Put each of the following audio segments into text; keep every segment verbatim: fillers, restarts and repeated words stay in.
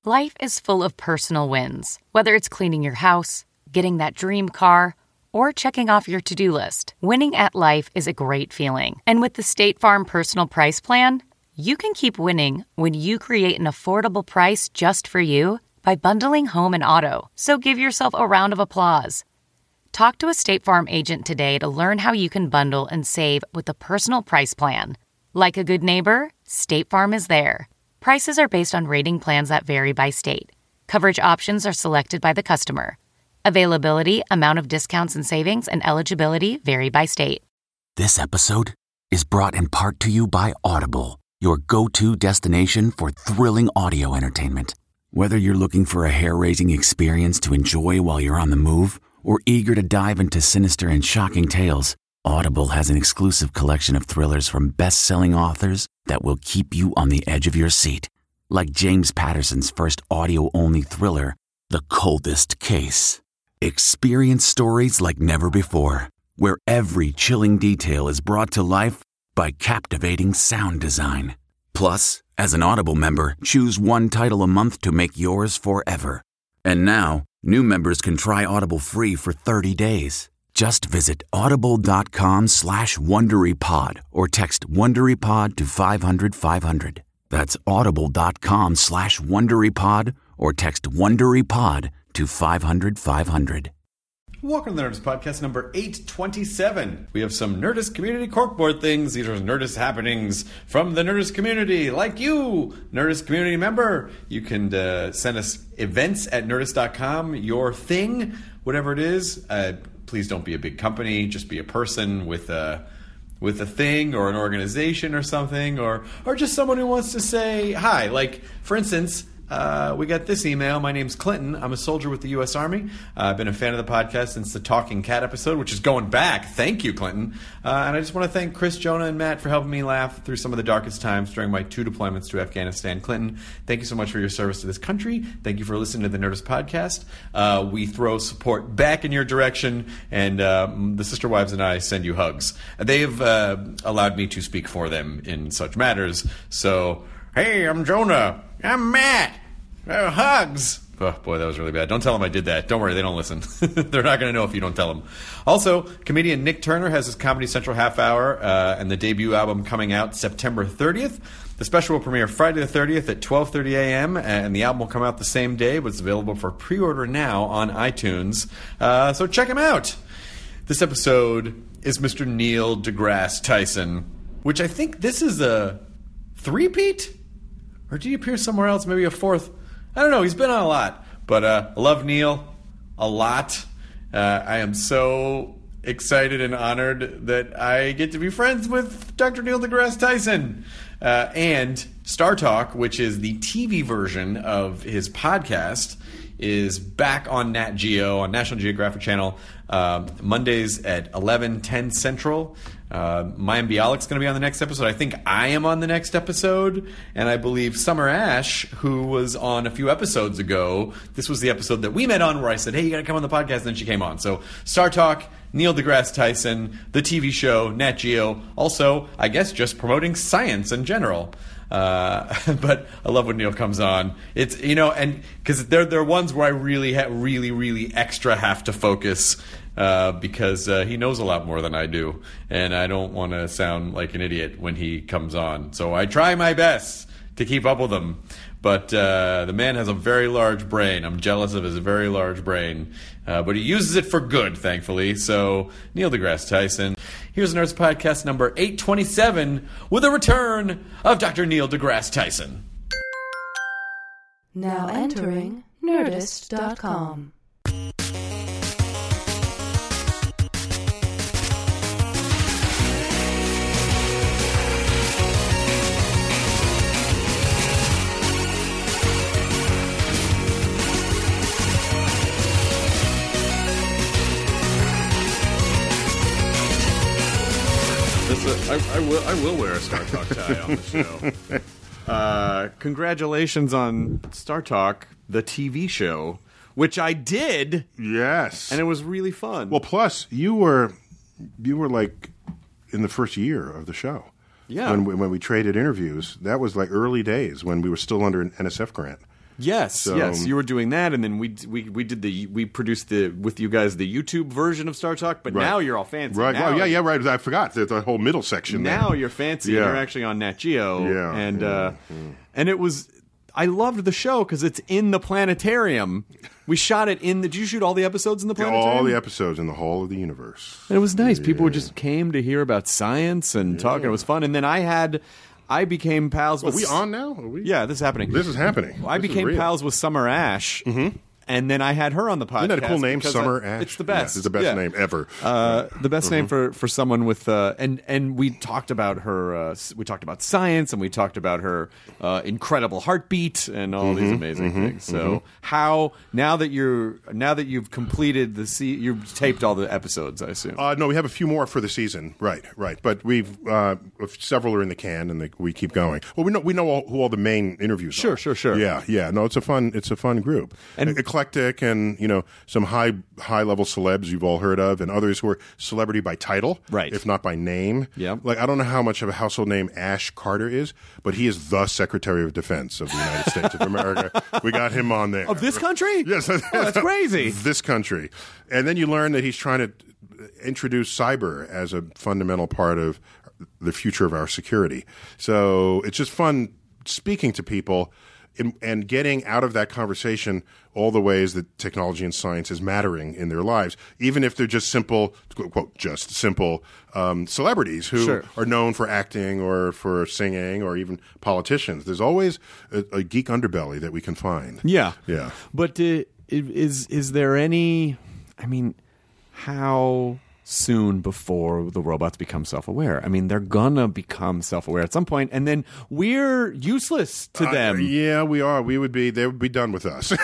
Life is full of personal wins, whether it's cleaning your house, getting that dream car, or checking off your to-do list. Winning at life is a great feeling. And with the State Farm Personal Price Plan, you can keep winning when you create an affordable price just for you by bundling home and auto. So give yourself a round of applause. Talk to a State Farm agent today to learn how you can bundle and save with the Personal Price Plan. Like a good neighbor, State Farm is there. Prices are based on rating plans that vary by state. Coverage options are selected by the customer. Availability, amount of discounts and savings, and eligibility vary by state. This episode is brought in part to you by Audible, your go-to destination for thrilling audio entertainment. Whether you're looking for a hair-raising experience to enjoy while you're on the move or eager to dive into sinister and shocking tales, Audible has an exclusive collection of thrillers from best-selling authors that will keep you on the edge of your seat. Like James Patterson's first audio-only thriller, The Coldest Case. Experience stories like never before, where every chilling detail is brought to life by captivating sound design. Plus, as an Audible member, choose one title a month to make yours forever. And now, new members can try Audible free for thirty days. Just visit audible.com slash WonderyPod or text WonderyPod to five hundred five hundred. That's audible.com slash WonderyPod or text WonderyPod to five hundred five hundred. Welcome to the Nerdist Podcast number eight twenty-seven. We have some Nerdist community corkboard things. These are Nerdist happenings from the Nerdist community. Like you, Nerdist community member, you can uh, send us events at nerdist dot com, your thing, whatever it is. Uh, please don't be a big company. Just be a person with a, with a thing or an organization or something, or, or just someone who wants to say hi. Like, for instance, Uh, we got this email. My name's Clinton. I'm a soldier with the U S Army. Uh, I've been a fan of the podcast since the Talking Cat episode, which is going back. Thank you, Clinton. Uh, and I just want to thank Chris, Jonah, and Matt for helping me laugh through some of the darkest times during my two deployments to Afghanistan. Clinton, thank you so much for your service to this country. Thank you for listening to the Nerdist Podcast. Uh, we throw support back in your direction, and uh, the Sister Wives and I send you hugs. They've uh, allowed me to speak for them in such matters. So, hey, I'm Jonah. I'm Matt. Uh, hugs. Oh, boy, that was really bad. Don't tell them I did that. Don't worry, they don't listen. They're not going to know if you don't tell them. Also, comedian Nick Turner has his Comedy Central half hour uh, and the debut album coming out September thirtieth. The special will premiere Friday the thirtieth at twelve thirty a.m., and the album will come out the same day, but it's available for pre-order now on iTunes. Uh, so check him out. This episode is Mister Neil deGrasse Tyson, which I think this is a three-peat? Or did he appear somewhere else? Maybe a fourth? I don't know. He's been on a lot. But uh, I love Neil a lot. Uh, I am so excited and honored that I get to be friends with Doctor Neil deGrasse Tyson. Uh, and Star Talk, which is the T V version of his podcast, is back on Nat Geo, on National Geographic Channel, uh, Mondays at eleven ten Central. Uh, Mayim Bialik's going to be on the next episode. I think I am on the next episode. And I believe Summer Ash, who was on a few episodes ago, this was the episode that we met on where I said, hey, you got to come on the podcast. And then she came on. So Star Talk, Neil deGrasse Tyson, the T V show, Nat Geo. Also, I guess just promoting science in general. Uh, but I love when Neil comes on. It's, you know, and because there, there are ones where I really, ha- really, really extra have to focus uh, because uh, he knows a lot more than I do. And I don't want to sound like an idiot when he comes on. So I try my best to keep up with him. But uh, the man has a very large brain. I'm jealous of his very large brain. Uh, but he uses it for good, thankfully. So, Neil deGrasse Tyson. Here's Nerdist Podcast number eight twenty-seven with a return of Doctor Neil deGrasse Tyson. Now entering Nerdist dot com. I, I will. I will wear a Star Talk tie on the show. Uh, congratulations on Star Talk, the T V show, which I did. Yes, and it was really fun. Well, plus you were, you were like in the first year of the show. Yeah. When we, when we traded interviews, that was like early days when we were still under an N S F grant. Yes, So- yes, you were doing that, and then we we we did the we produced the with you guys the YouTube version of Star Talk. But Right. now you're all fancy. Right. Now, Oh, yeah, yeah, right. I forgot. There's a whole middle section Now there. you're fancy. Yeah. You're actually on Nat Geo. Yeah, and yeah, uh, and it was. I loved the show because it's in the planetarium. We shot it in the. Did you shoot all the episodes in the planetarium? All the episodes in the Hall of the Universe. And it was nice. People just came to hear about science and talk, and it was fun. And then I had, I became pals Are with. we on now? Are we? Yeah, this is happening. This is happening. I This is became real. pals with Summer Ash, mm-hmm. and then I had her on the podcast. Isn't that a cool name, because Summer I- Ash? It's the best. Yeah, it's the best Yeah. name ever. Uh, the best Mm-hmm. name for, for someone with uh, and and we talked about her. Uh, s- we talked about science, and we talked about her uh, incredible heartbeat and all Mm-hmm. these amazing things. So how now that you're now that you've completed the se- you've taped all the episodes, I assume. Uh, no, we have a few more for the season. Right, right. But we've uh, several are in the can, and they, we keep going. Well, we know we know all, who all the main interviews Sure, are. sure, sure. Yeah, yeah. No, it's a fun it's a fun group. And- E- eclectic, and you know some high high level celebs you've all heard of, and others who are celebrity by title, Right. if not by name. Yeah. Like I don't know how much of a household name Ash Carter is, but he is the Secretary of Defense of the United States of America. We got him on there. Of this country? Yes, Oh, that's crazy. This country, and then you learn that he's trying to introduce cyber as a fundamental part of the future of our security. So it's just fun speaking to people in, and getting out of that conversation all the ways that technology and science is mattering in their lives, even if they're just simple, quote, quote just simple um, celebrities who Sure. are known for acting or for singing or even politicians. There's always a, a geek underbelly that we can find. Yeah, Yeah. But uh, is is there any? I mean, how soon before the robots become self-aware? I mean, they're gonna become self-aware at some point, and then we're useless to them. Uh, yeah, we are. We would be. They would be done with us.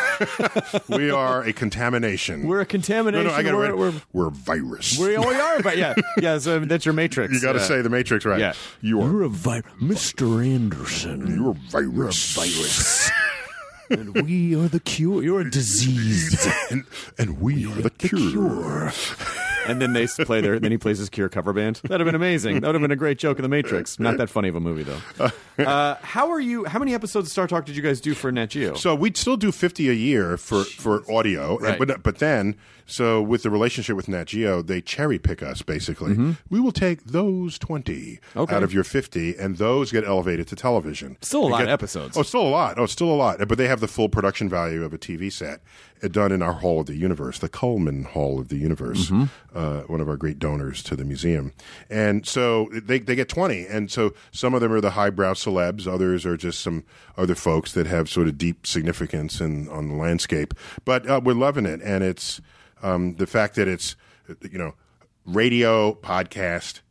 We are a contamination. We're a contamination. No, no, I got it we're, right. we're, We're a virus. we we are, but yeah, yeah. So that's your Matrix. you got to Yeah. say the Matrix right. Yeah. You are. You're a virus, Mister Anderson. You're a virus. virus. And we are the cure. You're a disease. and, and we are the cure. And then they s- play their. Then he plays his Cure cover band. That'd have been amazing. That would have been a great joke in the Matrix. Not that funny of a movie though. Uh, how are you? How many episodes of Star Talk did you guys do for Nat Geo? So we'd still do fifty a year for, for audio, and- Right. but but then so with the relationship with Nat Geo, they cherry pick us basically. We will take those twenty Okay. out of your fifty, and those get elevated to television. Still a And lot get- of episodes. Oh, still a lot. Oh, still a lot. But they have the full production value of a T V set uh, done in our Hall of the Universe, the Coleman Hall of the Universe, uh, one of our great donors to the museum. And so they they get twenty, and so some of them are the highbrow celebs, others are just some other folks that have sort of deep significance in on the landscape. But uh, we're loving it, and it's um, the fact that it's you know radio, podcast.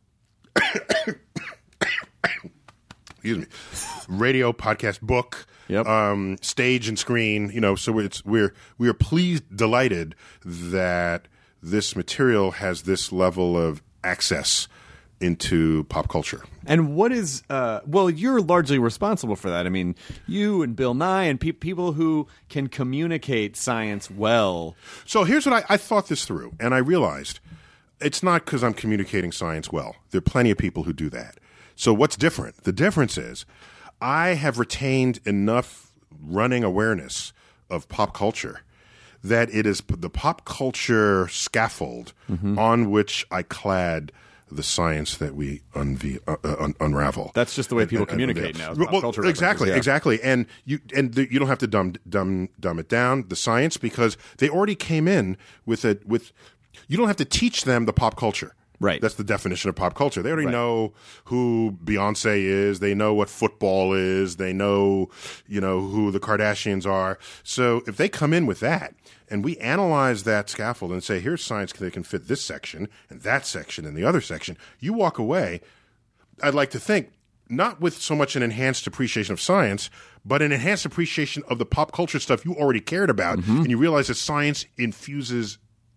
Excuse me, radio, podcast, book, Yep. um, stage and screen. You know, so it's we're we are pleased, delighted that this material has this level of access into pop culture. And what is, uh, well, you're largely responsible for that. I mean, you and Bill Nye and pe- people who can communicate science well. So here's what I, I thought this through, and I realized it's not because I'm communicating science well. There are plenty of people who do that. So what's different? The difference is I have retained enough running awareness of pop culture that it is the pop culture scaffold on which I clad the science that we unve- uh, uh, un- unravel. That's just the way people And- and communicate unveil. now, is pop Well, culture exactly, references, yeah. exactly. And you and the, you don't have to dumb dumb dumb it down, the science, because they already came in with it with. You don't have to teach them the pop culture. Right. That's the definition of pop culture. They already Right. know who Beyonce is. They know what football is. They know, you know, who the Kardashians are. So if they come in with that and we analyze that scaffold and say, here's science that can fit this section and that section and the other section, you walk away, I'd like to think, not with so much an enhanced appreciation of science, but an enhanced appreciation of the pop culture stuff you already cared about. And you realize that science infuses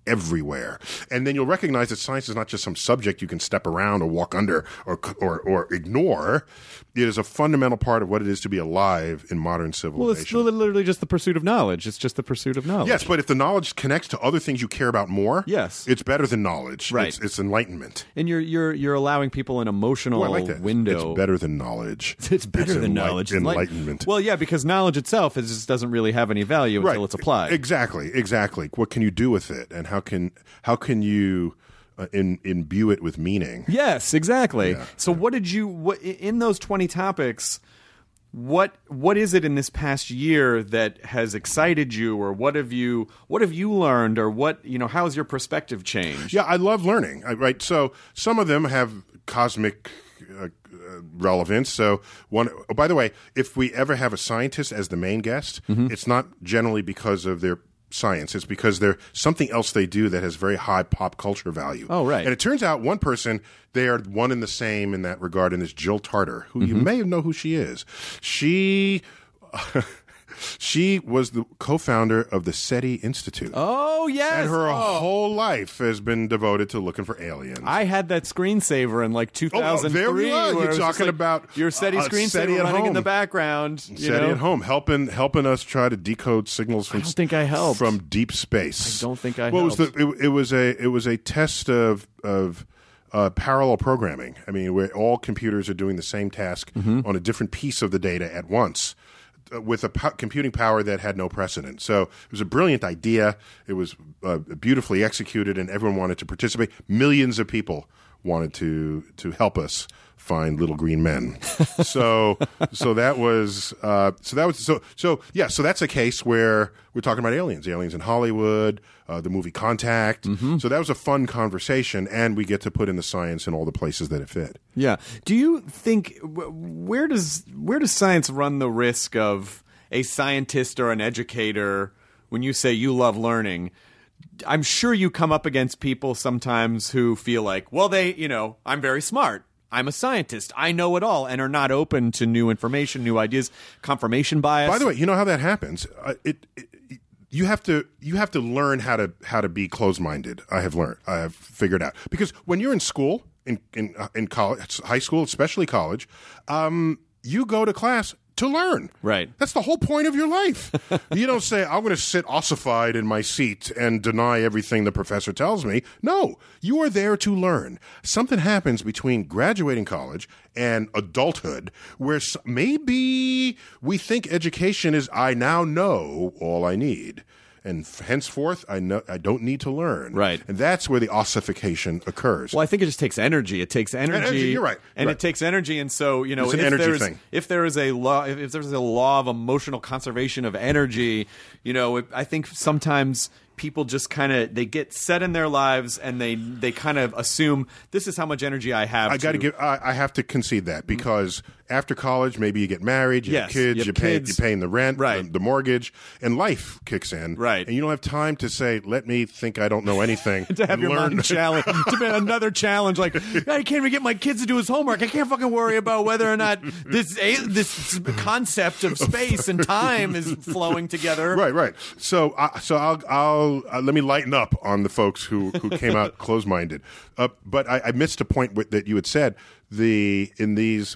everywhere. And then you'll recognize that science is not just some subject you can step around or walk under or or, or ignore. It is a fundamental part of what it is to be alive in modern civilization. Well, it's literally just the pursuit of knowledge. It's just the pursuit of knowledge. Yes, but if the knowledge connects to other things you care about more, yes, it's better than knowledge. Right. It's, it's enlightenment. And you're you're you're allowing people an emotional Well, I like that. window. It's better than knowledge. It's better it's than enlight- knowledge. Enlightenment. Well, yeah, because knowledge itself is, just doesn't really have any value right. until it's applied. Exactly, exactly. What can you do with it, and how can how can you uh, in, imbue it with meaning? Yes, exactly. Yeah. So, what did you what in those twenty topics? What what is it in this past year that has excited you, or what have you what have you learned, or what you know? How has your perspective changed? Yeah, I love learning. I, right, so some of them have cosmic uh, relevance. So one. Oh, by the way, if we ever have a scientist as the main guest, mm-hmm. it's not generally because of their science. It's because there's something else they do that has very high pop culture value. Oh, right. And it turns out one person, they are one and the same in that regard, and is Jill Tarter, who mm-hmm. you may know who she is. She... She was the co-founder of the SETI Institute. Oh, yes. And her oh. whole life has been devoted to looking for aliens. I had that screensaver in like two thousand three. Oh, there we are. Where You're talking like, about your SETI uh, screensaver SETI at running home. in the background. You SETI know? at home, helping helping us try to decode signals from I don't think I helped. from deep space. I don't think I well, helped. It was, the, it, it was a it was a test of of uh, parallel programming. I mean, where all computers are doing the same task mm-hmm. on a different piece of the data at once, with a po- computing power that had no precedent. So it was a brilliant idea. It was uh, beautifully executed, and everyone wanted to participate. Millions of people wanted to to help us find little green men. so so that was uh, so that was so so yeah. So that's a case where we're talking about aliens, aliens in Hollywood, uh, the movie Contact. Mm-hmm. So that was a fun conversation, and we get to put in the science in all the places that it fit. Yeah. Do you think where does where does science run the risk of a scientist or an educator when you say you love learning? I'm sure you come up against people sometimes who feel like, well, they, you know, I'm very smart. I'm a scientist. I know it all, and are not open to new information, new ideas, confirmation bias. By the way, you know how that happens? Uh, it, it you have to you have to learn how to how to be closed-minded. I have learned. I have figured out, because when you're in school, in in in college, high school, especially college, um, you go to class to learn. Right. That's the whole point of your life. You don't say, I'm going to sit ossified in my seat and deny everything the professor tells me. No, you are there to learn. Something happens between graduating college and adulthood where maybe we think education is, I now know all I need, and henceforth I know I don't need to learn. Right. And that's where the ossification occurs. Well, I think it just takes energy. It takes energy. energy you're right. And right. it takes energy, and so you know, it's an if energy there's thing. if there is a law, if, if there's a law of emotional conservation of energy, you know, it, I think sometimes people just kind of they get set in their lives, and they they kind of assume this is how much energy I have. I got to to give. I, I have to concede that, because after college, maybe you get married, you yes, have kids, you you have pay, kids. you're paying the rent, right. the, the mortgage, and life kicks in, right? And you don't have time to say, "Let me think I don't know anything." to have your learn. mind challenge, to be another challenge. Like, I can't even get my kids to do his homework. I can't fucking worry about whether or not this this concept of space and time is flowing together. Right, right. So, uh, so I'll, I'll uh, let me lighten up on the folks who, who came out closed-minded. Uh, but I, I missed a point with, that you had said. The in these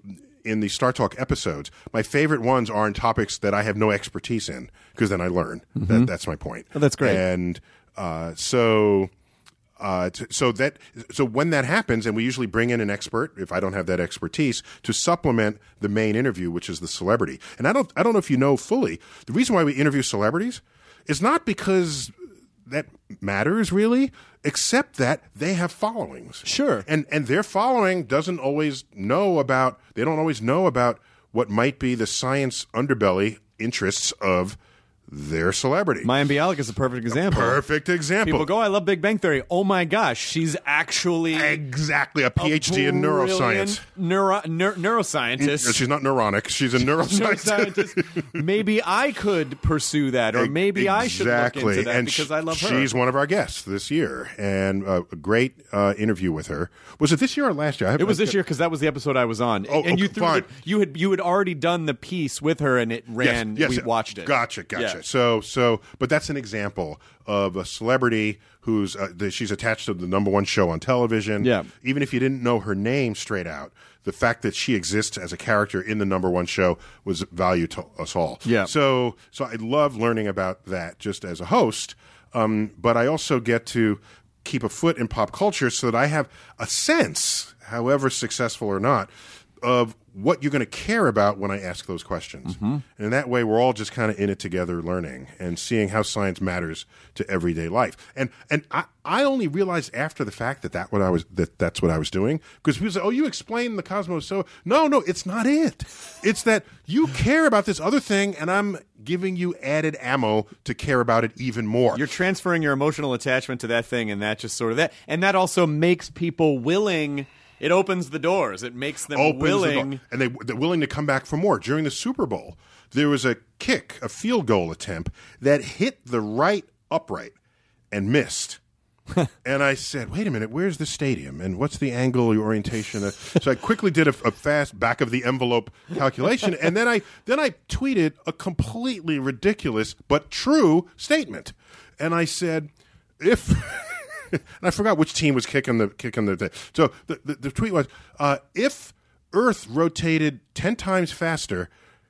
in the Star Talk episodes, my favorite ones are in topics that I have no expertise in, because then I learn. Mm-hmm. That, that's my point. Oh, that's great. And uh, so. Uh, t- so that so when that happens, and we usually bring in an expert, if I don't have that expertise, to supplement the main interview, which is the celebrity. And I don't I don't know if you know fully, the reason why we interview celebrities is not because that matters really, except that they have followings. Sure. And and their following doesn't always know about they don't always know about what might be the science underbelly interests of their celebrity. Mayim Bialik is a perfect example. Perfect example. People go, I love Big Bang Theory. Oh my gosh, she's actually exactly a PhD in neuroscience. Neuro, neur, neuroscientist. She's not neuronic. She's a neuroscientist. neuroscientist. Maybe I could pursue that, or maybe exactly. I should look into that, and because I love her. She's one of our guests this year, and uh, a great uh, interview with her. Was it this year or last year? I it was this year, because that was the episode I was on. Oh, and you okay, threw fine. The, you had you had already done the piece with her, and it ran. Yes, yes, we watched it. Gotcha, gotcha. Yes. So, so, but that's an example of a celebrity who's uh, the, she's attached to the number one show on television. Yeah. Even if you didn't know her name straight out, the fact that she exists as a character in the number one show was value to us all. Yeah. So, so I love learning about that just as a host. Um, but I also get to keep a foot in pop culture so that I have a sense, however successful or not, of what you're going to care about when I ask those questions. Mm-hmm. And in that way, we're all just kind of in it together learning and seeing how science matters to everyday life. And and I, I only realized after the fact that, that, what I was, that that's what I was doing. Because people say, oh, you explained the cosmos so... No, no, it's not it. It's that you care about this other thing, and I'm giving you added ammo to care about it even more. You're transferring your emotional attachment to that thing, and that just sort of that. And that also makes people willing... It opens the doors. It makes them Opens willing. The and they, they're willing to come back for more. During the Super Bowl, there was a kick, a field goal attempt, that hit the right upright and missed. And I said, wait a minute, where's the stadium? And what's the angle, your orientation? So I quickly did a, a fast back-of-the-envelope calculation, and then I then I tweeted a completely ridiculous but true statement. And I said, if... and I forgot which team was kicking the kicking the thing. So the, the, the tweet was, uh, if Earth rotated ten times faster,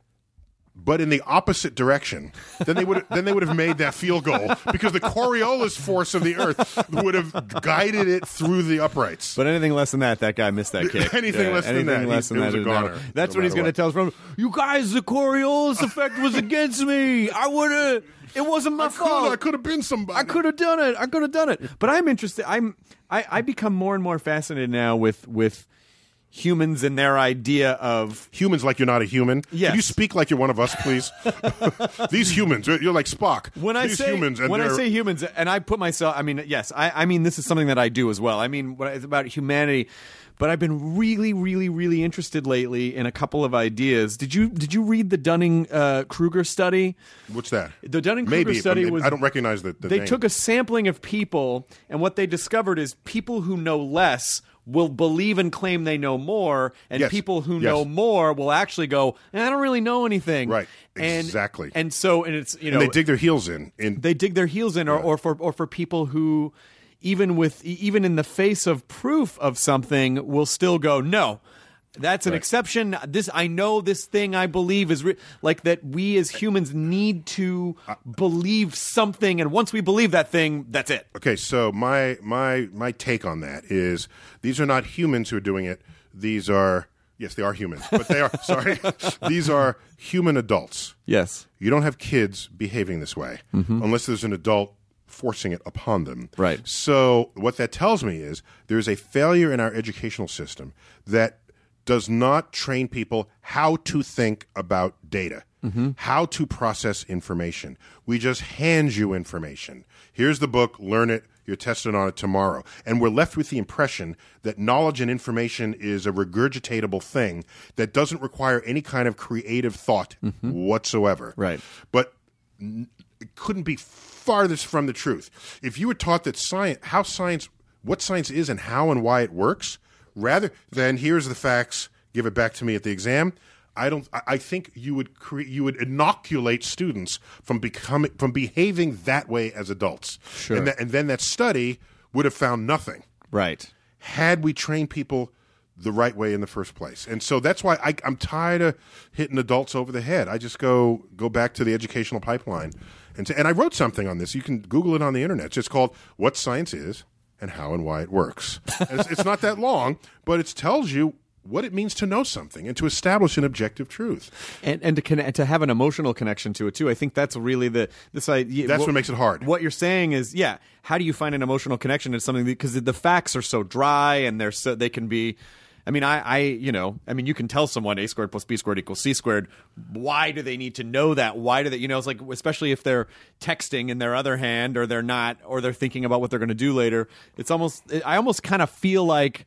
but in the opposite direction, then they would then they would have made that field goal because the Coriolis force of the Earth would have guided it through the uprights. But anything less than that, that guy missed that kick. anything yeah, less anything than that, less than it that was a is goner. not- That's no what he's going to what. tell us from. You guys, the Coriolis effect was against me. I would have. It wasn't my I could, fault. I could have been somebody. I could have done it. I could have done it. But I'm interested. I'm. I, I become more and more fascinated now with with humans and their idea of Humans like you're not a human. Yes. Can you speak like you're one of us, please? These humans, you're like Spock. when I These say humans, and when I they're- say humans, and I put myself. I mean, yes. I, I mean, this is something that I do as well. I mean, what it's about humanity. But I've been really, really, really interested lately in a couple of ideas. Did you did you read the Dunning uh, Kruger study? what's that? The Dunning Kruger Maybe study but was I don't recognize the, the they name. took a sampling of people, and what they discovered is people who know less will believe and claim they know more, and Yes. people who Yes. know more will actually go, I don't really know anything. Right. And, Exactly. And so, and it's you know and they dig their heels in. in they dig their heels in, or, or for or for people who, even with even in the face of proof of something, will still go, no, that's an Right. exception. This I know this thing I believe is re-. Like that. We as humans need to believe something, and once we believe that thing, that's it. Okay, so my my my take on that is these are not humans who are doing it. These are yes, they are humans, but they are sorry. These are human adults. Yes. You don't have kids behaving this way unless there's an adult forcing it upon them. Right. So what that tells me is there is a failure in our educational system that does not train people how to think about data, how to process information. We just hand you information. Here's the book, learn it, you're tested on it tomorrow. And we're left with the impression that knowledge and information is a regurgitatable thing that doesn't require any kind of creative thought whatsoever. Right. But n- it couldn't be farthest from the truth. If you were taught that science, how science, what science is and how and why it works, rather than here's the facts, give it back to me at the exam, I don't. I I think you would cre- you would inoculate students from becoming from behaving that way as adults. Sure. And, that, and then that study would have found nothing Right. had we trained people the right way in the first place. And so that's why I, I'm tired of hitting adults over the head. I just go go back to the educational pipeline. And, say, and I wrote something on this. You can Google it on the internet. It's just called What Science Is and How and Why It Works. And it's, it's not that long, but it tells you what it means to know something and to establish an objective truth. And and to connect, to have an emotional connection to it too. I think that's really the this idea. That's what makes it hard. What you're saying is, yeah, how do you find an emotional connection to something? Because the facts are so dry and they're so they can be. I mean, I, I, you know, I mean, you can tell someone a squared plus b squared equals c squared. Why do they need to know that? Why do they, you know, it's like, especially if they're texting in their other hand, or they're not, or they're thinking about what they're going to do later. It's almost, I almost kind of feel like,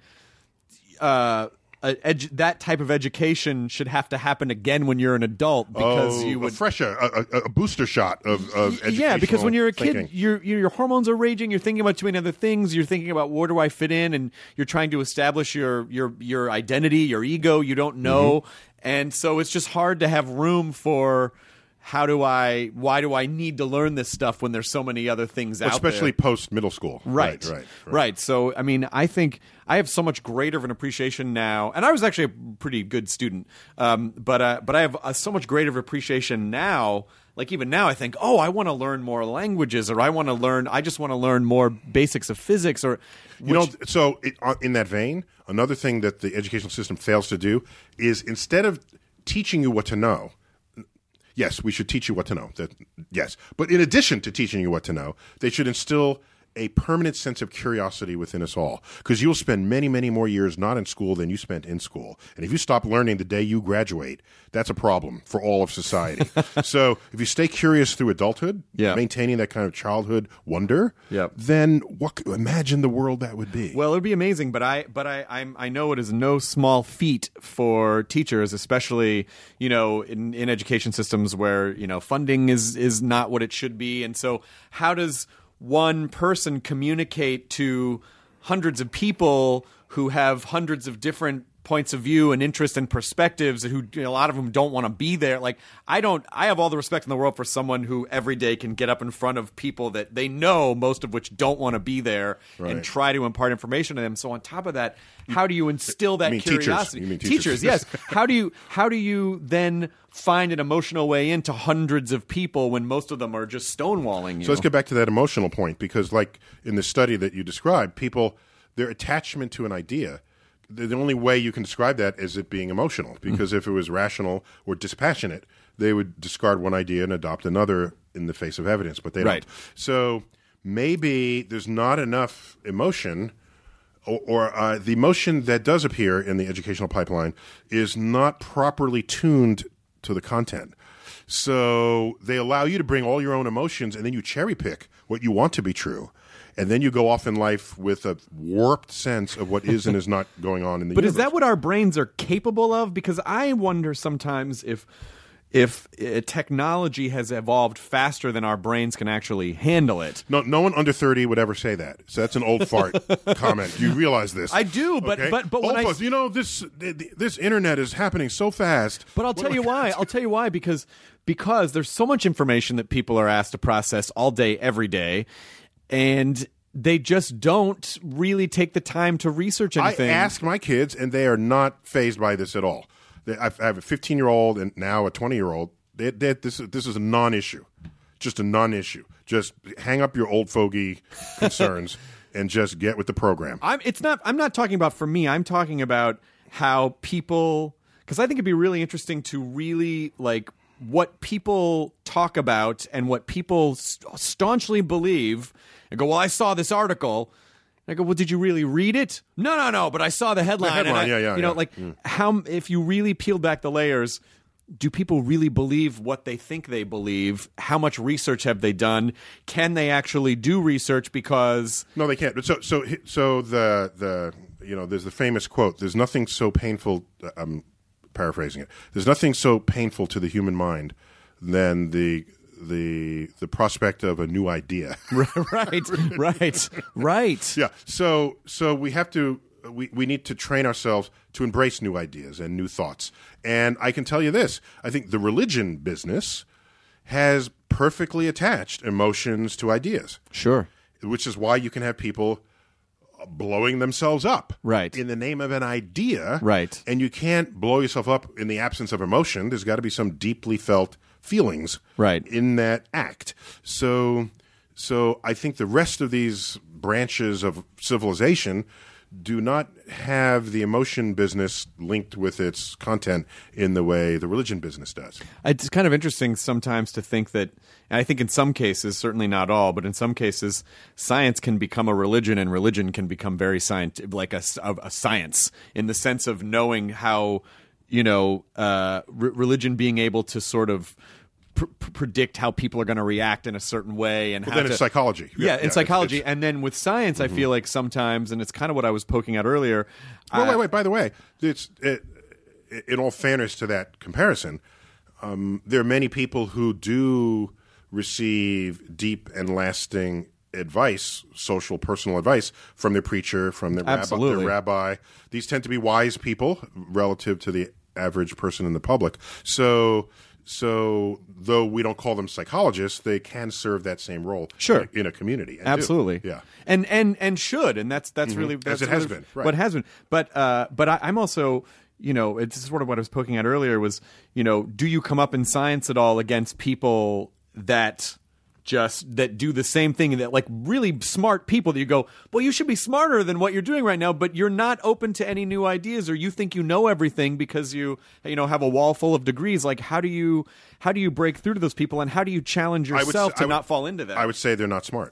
uh, a edu- that type of education should have to happen again when you're an adult, because oh, you would a fresh, a, a, a booster shot of, of yeah, because when you're a kid, thinking. your your hormones are raging. You're thinking about too many other things. You're thinking about where do I fit in, and you're trying to establish your your your identity, your ego. You don't know, Mm-hmm. and so it's just hard to have room for how do I, why do I need to learn this stuff when there's so many other things out there? Especially post middle school. Right. Right, right, right. right. So, I mean, I think I have so much greater of an appreciation now, and I was actually a pretty good student, um, but uh, but I have uh, so much greater of appreciation now. Like even now, I think, oh, I want to learn more languages, or I want to learn, I just want to learn more basics of physics, or which, you know. So, it, uh, in that vein, another thing that the educational system fails to do is instead of teaching you what to know. Yes, we should teach you what to know. That, yes. But in addition to teaching you what to know, they should instill a permanent sense of curiosity within us all. Because you'll spend many, many more years not in school than you spent in school. And if you stop learning the day you graduate, that's a problem for all of society. So if you stay curious through adulthood, yeah. maintaining that kind of childhood wonder, yep. then what? Imagine the world that would be. Well, it would be amazing, but I but I I'm, I know it is no small feat for teachers, especially, you know, in, in education systems where, you know, funding is is not what it should be. And so how does one person communicate to hundreds of people who have hundreds of different points of view and interest and perspectives, and who, you know, a lot of them don't want to be there? Like, I don't, I have all the respect in the world for someone who every day can get up in front of people that they know, most of which don't want to be there, right. and try to impart information to them. So on top of that, how do you instill that you mean curiosity? Teachers. You mean teachers. teachers, yes. How do you, how do you then find an emotional way into hundreds of people when most of them are just stonewalling you? So let's get back to that emotional point, because like in the study that you described, people, their attachment to an idea, the, the only way you can describe that is it being emotional, because mm. if it was rational or dispassionate, they would discard one idea and adopt another in the face of evidence, but they right. don't. So maybe there's not enough emotion, or, or uh, the emotion that does appear in the educational pipeline is not properly tuned to the content. So they allow you to bring all your own emotions, and then you cherry pick what you want to be true. And then you go off in life with a warped sense of what is and is not going on in the but universe. Is that what our brains are capable of? Because I wonder sometimes if if uh, technology has evolved faster than our brains can actually handle it. No, no one under thirty would ever say that. So that's an old fart comment. You realize this? I do, but okay? but but when old I folks, you know, this this internet is happening so fast. But I'll tell you why. I'll tell you why because because there's so much information that people are asked to process all day, every day, and they just don't really take the time to research anything. I ask my kids, and they are not fazed by this at all. I have a fifteen-year-old and now a twenty-year-old. They, they, this, this is a non-issue, just a non-issue. Just hang up your old fogey concerns and just get with the program. I'm, it's not. I'm not talking about for me. I'm talking about how people, because I think it'd be really interesting to really like what people talk about and what people st- staunchly believe. And go, well, I saw this article. I go, well, did you really read it? No, no, no. But I saw the headline. The headline, and I, yeah, yeah, You know, yeah. like mm. how if you really peeled back the layers, do people really believe what they think they believe? How much research have they done? Can they actually do research? Because no, they can't. So, so, so the the you know, there's the famous quote. There's nothing so painful. I'm paraphrasing it. There's nothing so painful to the human mind than the. the the prospect of a new idea. right, right, right. Yeah. So so we have to we, we need to train ourselves to embrace new ideas and new thoughts. And I can tell you this, I think the religion business has perfectly attached emotions to ideas. Sure. Which is why you can have people blowing themselves up right. in the name of an idea. Right. And you can't blow yourself up in the absence of emotion. There's got to be some deeply felt feelings right. in that act. So so I think the rest of these branches of civilization do not have the emotion business linked with its content in the way the religion business does. It's kind of interesting sometimes to think that, and I think in some cases, certainly not all, but in some cases, science can become a religion, and religion can become very scientific, like a, a, a science, in the sense of knowing how, you know, uh, re- religion being able to sort of pr- predict how people are going to react in a certain way, and well, how then to, it's psychology. Yeah, Yeah, in yeah, psychology, it's, it's, and then with science, mm-hmm. I feel like sometimes, and it's kind of what I was poking out earlier. Well, uh, wait, wait. By the way, it's it, in all fairness to that comparison, um, there are many people who do receive deep and lasting advice, social, personal advice from their preacher, from their rabbi, their rabbi. These tend to be wise people relative to the average person in the public. So, so though we don't call them psychologists, they can serve that same role Sure. in, in a community. and Absolutely. do. Yeah. And and and should, and that's that's really that's As it has really been, right. what has been. But uh, but I, I'm also, you know, it's sort of what I was poking at earlier was, you know, do you come up in science at all against people that just that do the same thing, that like really smart people that you go, well, you should be smarter than what you're doing right now, but you're not open to any new ideas, or you think you know everything because you you know have a wall full of degrees. Like how do you how do you break through to those people, and how do you challenge I would yourself s- to I would- not fall into that? I would say they're not smart.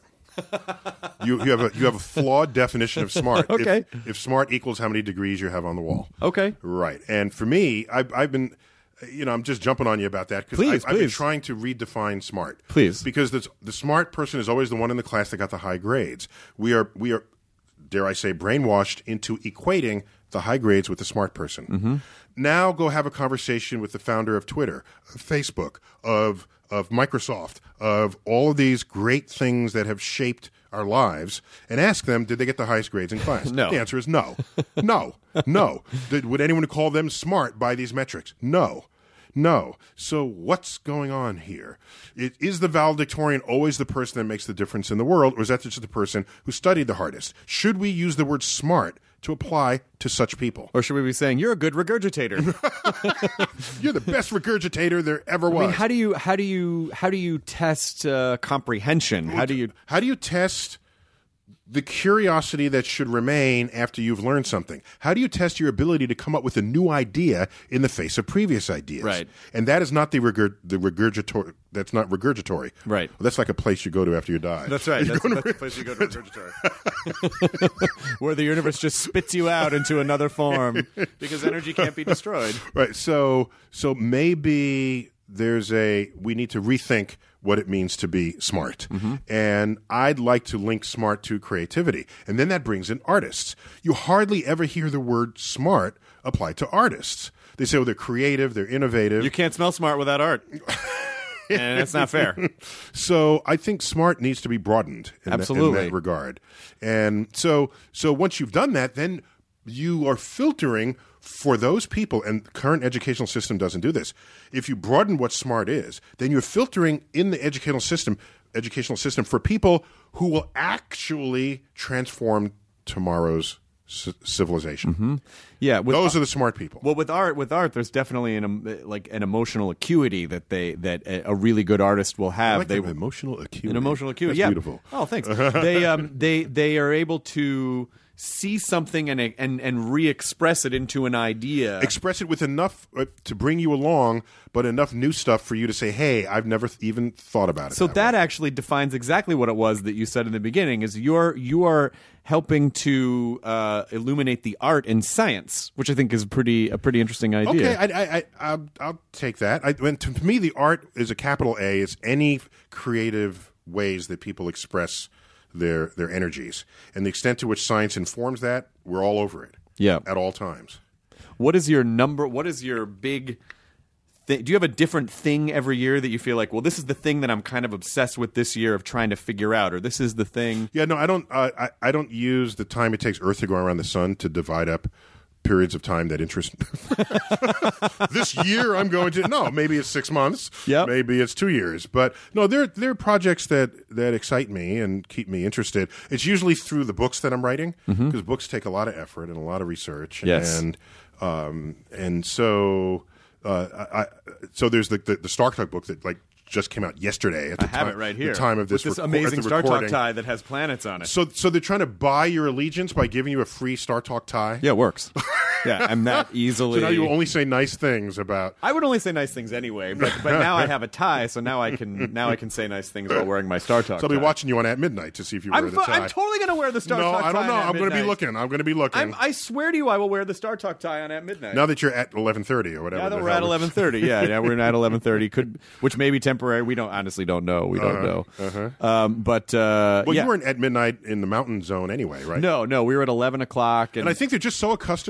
you you have a you have a flawed definition of smart. Okay. If, if smart equals how many degrees you have on the wall. Okay. Right. And for me, I've, I've been, you know, I'm just jumping on you about that because Please, I've, I've been please. trying to redefine smart. Please. Because the the smart person is always the one in the class that got the high grades. We are we are, dare I say, brainwashed into equating the high grades with the smart person. Mm-hmm. Now go have a conversation with the founder of Twitter, of Facebook, of of Microsoft, of all of these great things that have shaped our lives, and ask them, did they get the highest grades in class? No. The answer is no. No. No. Did, would anyone call them smart by these metrics? No. No. So what's going on here? It, is the valedictorian always the person that makes the difference in the world, or is that just the person who studied the hardest? Should we use the word smart to apply to such people? Or should we be saying you're a good regurgitator? You're the best regurgitator there ever was. I mean, how do you how do you how do you test uh, comprehension? How do you How do you test the curiosity that should remain after you've learned something? How do you test your ability to come up with a new idea in the face of previous ideas? Right. And that is not the regur- the regurgitory. That's not regurgitory. Right. Well, that's like a place you go to after you die. That's right. You That's, go to that's the place you go to regurgitory. Where the universe just spits you out into another form because energy can't be destroyed. Right. So so maybe there's a we need to rethink what it means to be smart. Mm-hmm. And I'd like to link smart to creativity. And then that brings in artists. You hardly ever hear the word smart applied to artists. They say, well, they're creative, they're innovative. You can't smell smart without art. And that's not fair. So I think smart needs to be broadened in, that- in Absolutely. that regard. And so so once you've done that, then you are filtering for those people, and the current educational system doesn't do this. If you broaden what smart is, then you're filtering in the educational system educational system for people who will actually transform tomorrow's c- civilization. Yeah, with Those are the smart people. Well, with art, with art, there's definitely an um, like an emotional acuity that they that a, a really good artist will have. I like they the emotional acuity. An emotional acuity. That's Yeah. beautiful. Oh, thanks. they um they they are able to see something and and and re-express it into an idea. Express it with enough uh, to bring you along, but enough new stuff for you to say, "Hey, I've never th- even thought about it." So that, that way. actually defines exactly what it was that you said in the beginning. Is you're you are helping to uh, illuminate the art in science, which I think is pretty a pretty interesting idea. Okay, I, I, I, I'll, I'll take that. I, when, to me, the art is a capital A. It's any creative ways that people express their their energies, and the extent to which science informs that, we're all over it. Yeah. At all times. What is your number? What is your big? Thi- do you have a different thing every year that you feel like, well, this is the thing that I'm kind of obsessed with this year of trying to figure out, or this is the thing? Yeah, no, I don't. Uh, I I don't use the time it takes Earth to go around the sun to divide up periods of time that interest. This year, I'm going to. No, maybe it's six months. Yep. Maybe it's two years. But no, there there are projects that that excite me and keep me interested. It's usually through the books that I'm writing, because books take a lot of effort and a lot of research. Yes. And um and so uh I, I so there's the, the the Star Trek book that like just came out yesterday. At the I have time, it right here. The time of this, with this reco- at amazing the Star Talk recording. tie that has planets on it. So, so they're trying to buy your allegiance by giving you a free Star Talk tie. Yeah, it works. Yeah, I'm that easily. So now you only say nice things about. I would only say nice things anyway, but but now I have a tie, so now I can now I can say nice things while wearing my Star Talk. So I'll be tie. watching you on At Midnight to see if you wear I'm, the fu- tie. I'm totally going to wear the Star no, Talk tie. I don't know. on At I'm going to be Midnight. looking. I'm going to be looking. I'm, I swear to you, I will wear the Star Talk tie on At Midnight. now that you're at eleven thirty or whatever. Now that the we're hell at it- eleven thirty, yeah, yeah, we're at eleven thirty. Could which may be temporary. We don't honestly don't know. We don't know. Uh-huh. Um, but uh, Well, yeah. you weren't at midnight in the mountain zone anyway, right? no, no, we were at eleven o'clock, and, And I think they're just so accustomed to no one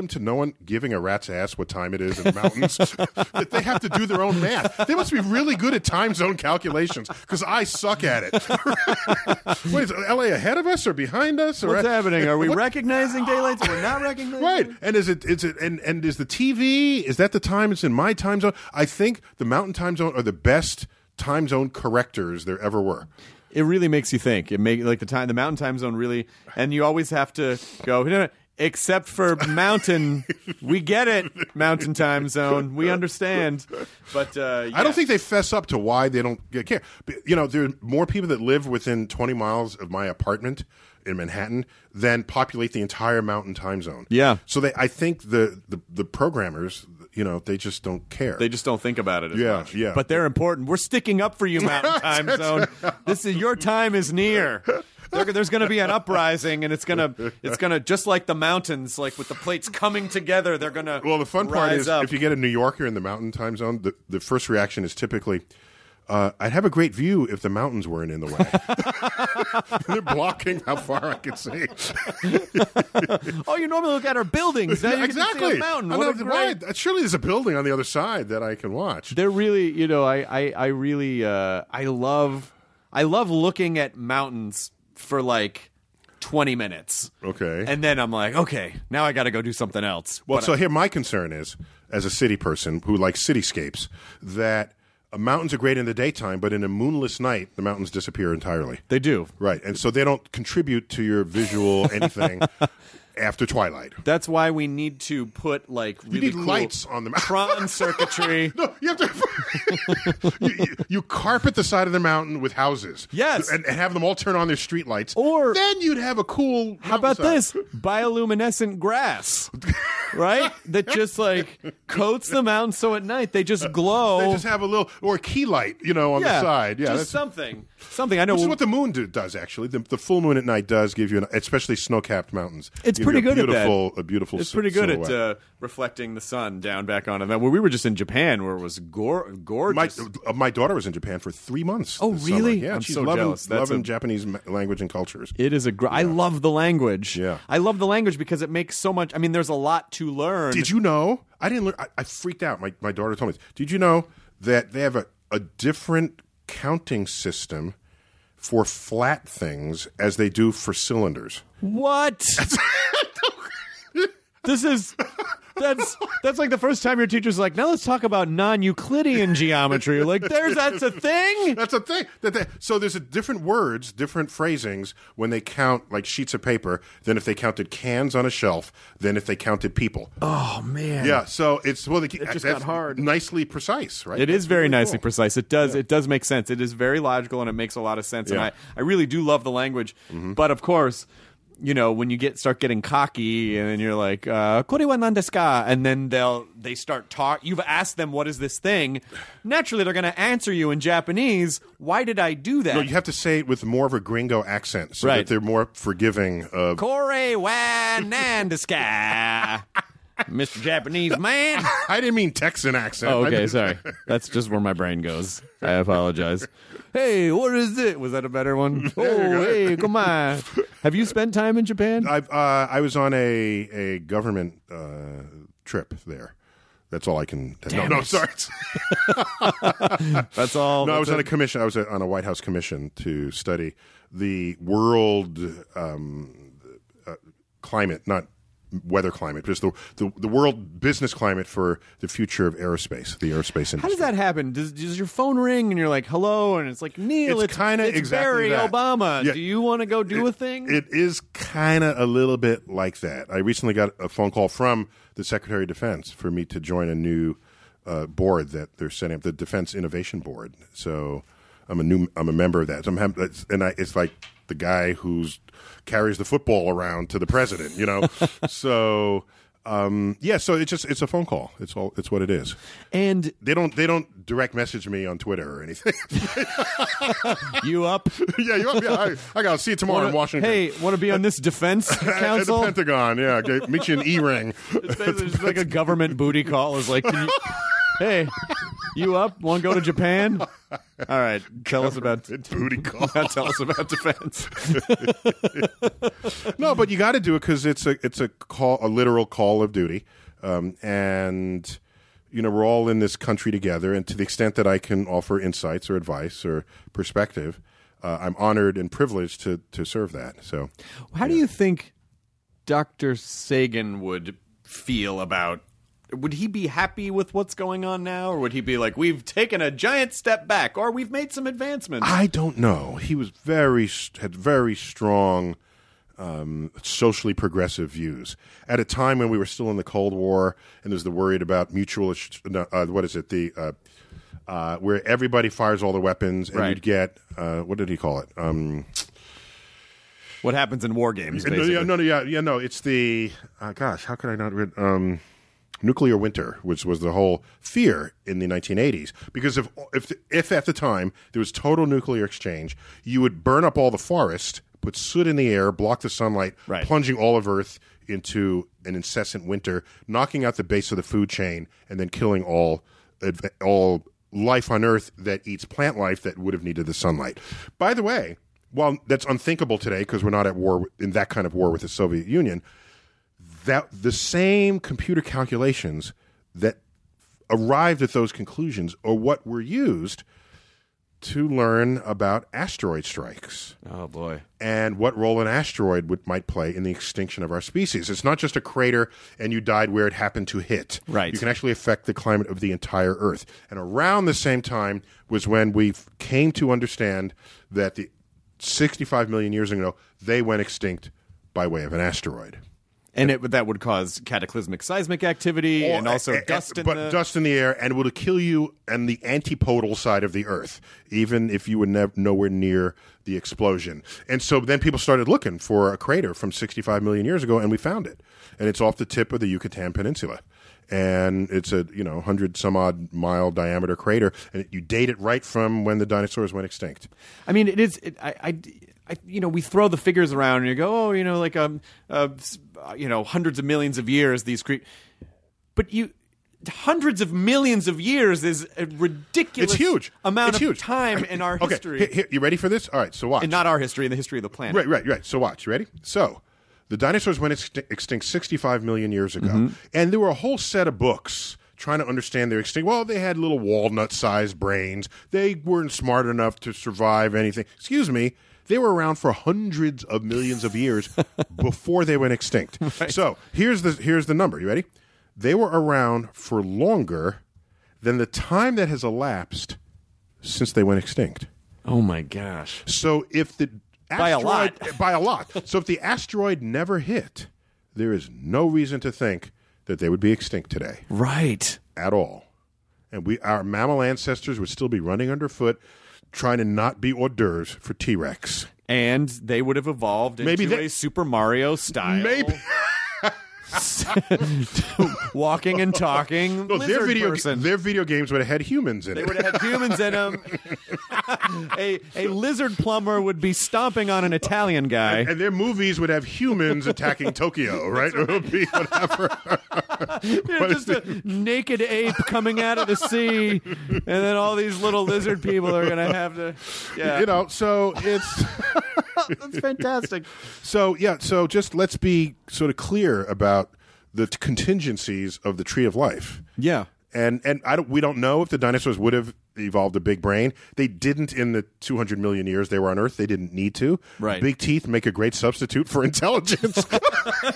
someone giving a rat's ass what time it is in the mountains, that they have to do their own math. They must be really good at time zone calculations because I suck at it. Wait, is L A ahead of us or behind us? Or What's at, happening? Are we what? recognizing daylight? We're not recognizing. Right, and is it is it and and is the T V? Is that the time? It's in my time zone. I think the Mountain Time Zone are the best time zone correctors there ever were. It really makes you think. It make like the time, the Mountain Time Zone really, and you always have to go. No, no, except for Mountain, we get it. Mountain Time Zone, we understand. But uh, yeah. I don't think they fess up to why they don't get care. But, you know, there are more people that live within twenty miles of my apartment in Manhattan than populate the entire Mountain Time Zone. Yeah. So they, I think the, the the programmers, you know, they just don't care. They just don't think about it as Yeah, much. yeah. But they're important. We're sticking up for you, Mountain Time Zone. This is your time is near. There, there's going to be an uprising, and it's going to it's going to just like the mountains, like with the plates coming together. They're going to Well, the fun part rise is up. if you get a New Yorker in the Mountain Time Zone, the, the first reaction is typically, uh, I'd have a great view if the mountains weren't in the way. They're blocking how far I can see. Oh, you normally look at our buildings. Now you exactly. Can see a mountain. I What know, a great... right. Surely there's a building on the other side that I can watch. They're really, you know, I, I, I really, uh, I love, I love looking at mountains for like twenty minutes. Okay. And then I'm like, okay, now I got to go do something else. Well, But so I- here my concern is, as a city person who likes cityscapes, that uh, mountains are great in the daytime, but in a moonless night, the mountains disappear entirely. they do. Right, and so they don't contribute to your visual anything after twilight. That's why we need to put like really need cool lights on the mountain. Tron circuitry. No, you have to. you, you, you carpet the side of the mountain with houses. Yes. and, and have them all turn on their street lights. Or- then you'd have a cool. How about mountainside. this bioluminescent grass? Right? That just like coats the mountain so at night they just glow. They just have a little or a key light, you know, on yeah, the side. Yeah, just that's, something. Something I know. Which is what the moon do, does, actually. The, the full moon at night does give you, an, especially snow-capped mountains. It's give pretty you a good at that. beautiful, A beautiful It's si- pretty good silhouette. at uh, reflecting the sun down back onto that. Well, we were just in Japan where it was gor- My, gorgeous. uh, my daughter was in Japan for three months. Oh, this really? summer. Yeah, I'm she's so loving, jealous. That's loving a- Japanese ma- language and cultures. It is a. Gr- I love the language. Yeah. I love the language because it makes so much. I mean, there's a lot to learn. Did you know? I didn't learn. I, I freaked out. My, my daughter told me this. Did you know that they have a, a different counting system for flat things as they do for cylinders? What? This is. That's that's like the first time your teacher's like, now let's talk about non-Euclidean geometry. You're like, there's that's a thing. That's a thing. That they, so there's a different words, different phrasings when they count like sheets of paper than if they counted cans on a shelf than if they counted people. Oh man. Yeah, so it's well, they, It just that's got hard. nicely precise, right? It is That's very really nicely cool. precise. It does. It does make sense. It is very logical and it makes a lot of sense. And Yeah. I, I really do love the language. Mm-hmm. But of course, you know, when you get start getting cocky and then you're like, uh, "Kore wa nan desu ka?" and then they'll they start talk. You've asked them what is this thing. Naturally, they're going to answer you in Japanese. Why did I do that? No, you have to say it with more of a gringo accent so Right. that they're more forgiving of. Kore wa nan desu ka? Mister Japanese man. I didn't mean Texan accent. Oh, I okay, meant- sorry. That's just where my brain goes. I apologize. Hey, what is it? Was that a better one? Oh, hey, come on. Have you spent time in Japan? I've, uh, I was on a a government uh, trip there. That's all I can. Damn no, no, it. sorry. That's all. No, I that's was on a it? commission. I was on a White House commission to study the world um, uh, climate, not weather climate, but just the, the the world business climate for the future of aerospace, the aerospace industry. How does that happen? Does, does your phone ring and you're like, hello? And it's like, Neil, It's it's, kinda it's exactly Barry that. Obama. Yeah. Do you want to go do a thing? It is kind of a little bit like that. I recently got a phone call from the Secretary of Defense for me to join a new uh, board that they're setting up, the Defense Innovation Board. So I'm a new, I'm a member of that. So I'm having, it's- and I, it's like the guy who's carries the football around to the president, you know. so um, yeah, so it's just it's a phone call. It's all it's what it is. and They don't they don't direct message me on Twitter or anything. you up? yeah, you, yeah, I, I got to see you tomorrow in Wanna- Washington. Hey, want to be on this defense At the council? Pentagon, yeah. Okay, meet you in E-ring. It's basically just like a government booty call. Is like, can you, hey, you up? Want to go to Japan? All right, tell us about Booty call. tell us about defense. No, but you got to do it because it's a it's a call, a literal call of duty. um, and you know we're all in this country together. And to the extent that I can offer insights or advice or perspective, uh, I'm honored and privileged to to serve that. So, how do you think Doctor Sagan would feel about? Would he be happy with what's going on now, or would he be like, we've taken a giant step back, or we've made some advancements? I don't know. He was very had very strong um, socially progressive views at a time when we were still in the Cold War, and there's the worried about mutual. Uh, what is it? The uh, uh, where everybody fires all the weapons, and right. you'd get uh, what did he call it? Um, what happens in war games? No, Basically. yeah, no, no, yeah, yeah, no. It's the uh, gosh. How could I not read? Um, Nuclear winter, which was the whole fear in the nineteen eighties, because if if if at the time there was total nuclear exchange, you would burn up all the forest, put soot in the air, block the sunlight, right. plunging all of Earth into an incessant winter, knocking out the base of the food chain, and then killing all all life on Earth that eats plant life that would have needed the sunlight. By the way, while that's unthinkable today because we're not at war in that kind of war with the Soviet Union, that the same computer calculations that arrived at those conclusions are what were used to learn about asteroid strikes. Oh, boy. And what role an asteroid would, might play in the extinction of our species. It's not just a crater and you died where it happened to hit. Right. You can actually affect the climate of the entire Earth. And around the same time was when we came to understand that the sixty-five million years ago, they went extinct by way of an asteroid. And it, that would cause cataclysmic seismic activity Or- and also uh, dust in but the... dust in the air, and it would kill you on the antipodal side of the Earth, even if you were nev- nowhere near the explosion. And so then people started looking for a crater from sixty-five million years ago, and we found it. And it's off the tip of the Yucatan Peninsula. And it's a you know hundred some odd mile diameter crater, and you date it right from when the dinosaurs went extinct. I mean, it is... It, I, I, I, you know, we throw the figures around and you go, oh, you know, like um, uh, you know, hundreds of millions of years. These cre- but you, hundreds of millions of years is a ridiculous, It's huge. amount It's of huge. time in our Okay, history. here- here- you ready for this? All right, so watch. And not our history, in the history of the planet. Right, right, right. So watch. You ready? So the dinosaurs went extin- extinct sixty-five million years ago, Mm-hmm. and there were a whole set of books trying to understand their extinct. Well, they had little walnut-sized brains. They weren't smart enough to survive anything. Excuse me. They were around for hundreds of millions of years before they went extinct. Right. So here's the here's the number. You ready? They were around for longer than the time that has elapsed since they went extinct. Oh my gosh! So if the By a lot. asteroid, by a lot. So if the asteroid never hit, there is no reason to think that they would be extinct today Right. at all. And we, our mammal ancestors would still be running underfoot, trying to not be hors d'oeuvres for T-Rex. And they would have evolved into Maybe they- a Super Mario style. Maybe. Walking and talking No, their lizard video person. their video games would have had humans in They it. would have had humans in them. a a lizard plumber would be stomping on an Italian guy. And their movies would have humans attacking Tokyo, right? It would be whatever. They're just a naked ape coming out of the sea, and then all these little lizard people are going to have to. Yeah, You know, so it's that's fantastic. so yeah. So just let's be sort of clear about the t- contingencies of the tree of life. Yeah. And and I don't, we don't know if the dinosaurs would have evolved a big brain. They didn't in the two hundred million years they were on Earth. They didn't need to. Right. Big teeth make a great substitute for intelligence. I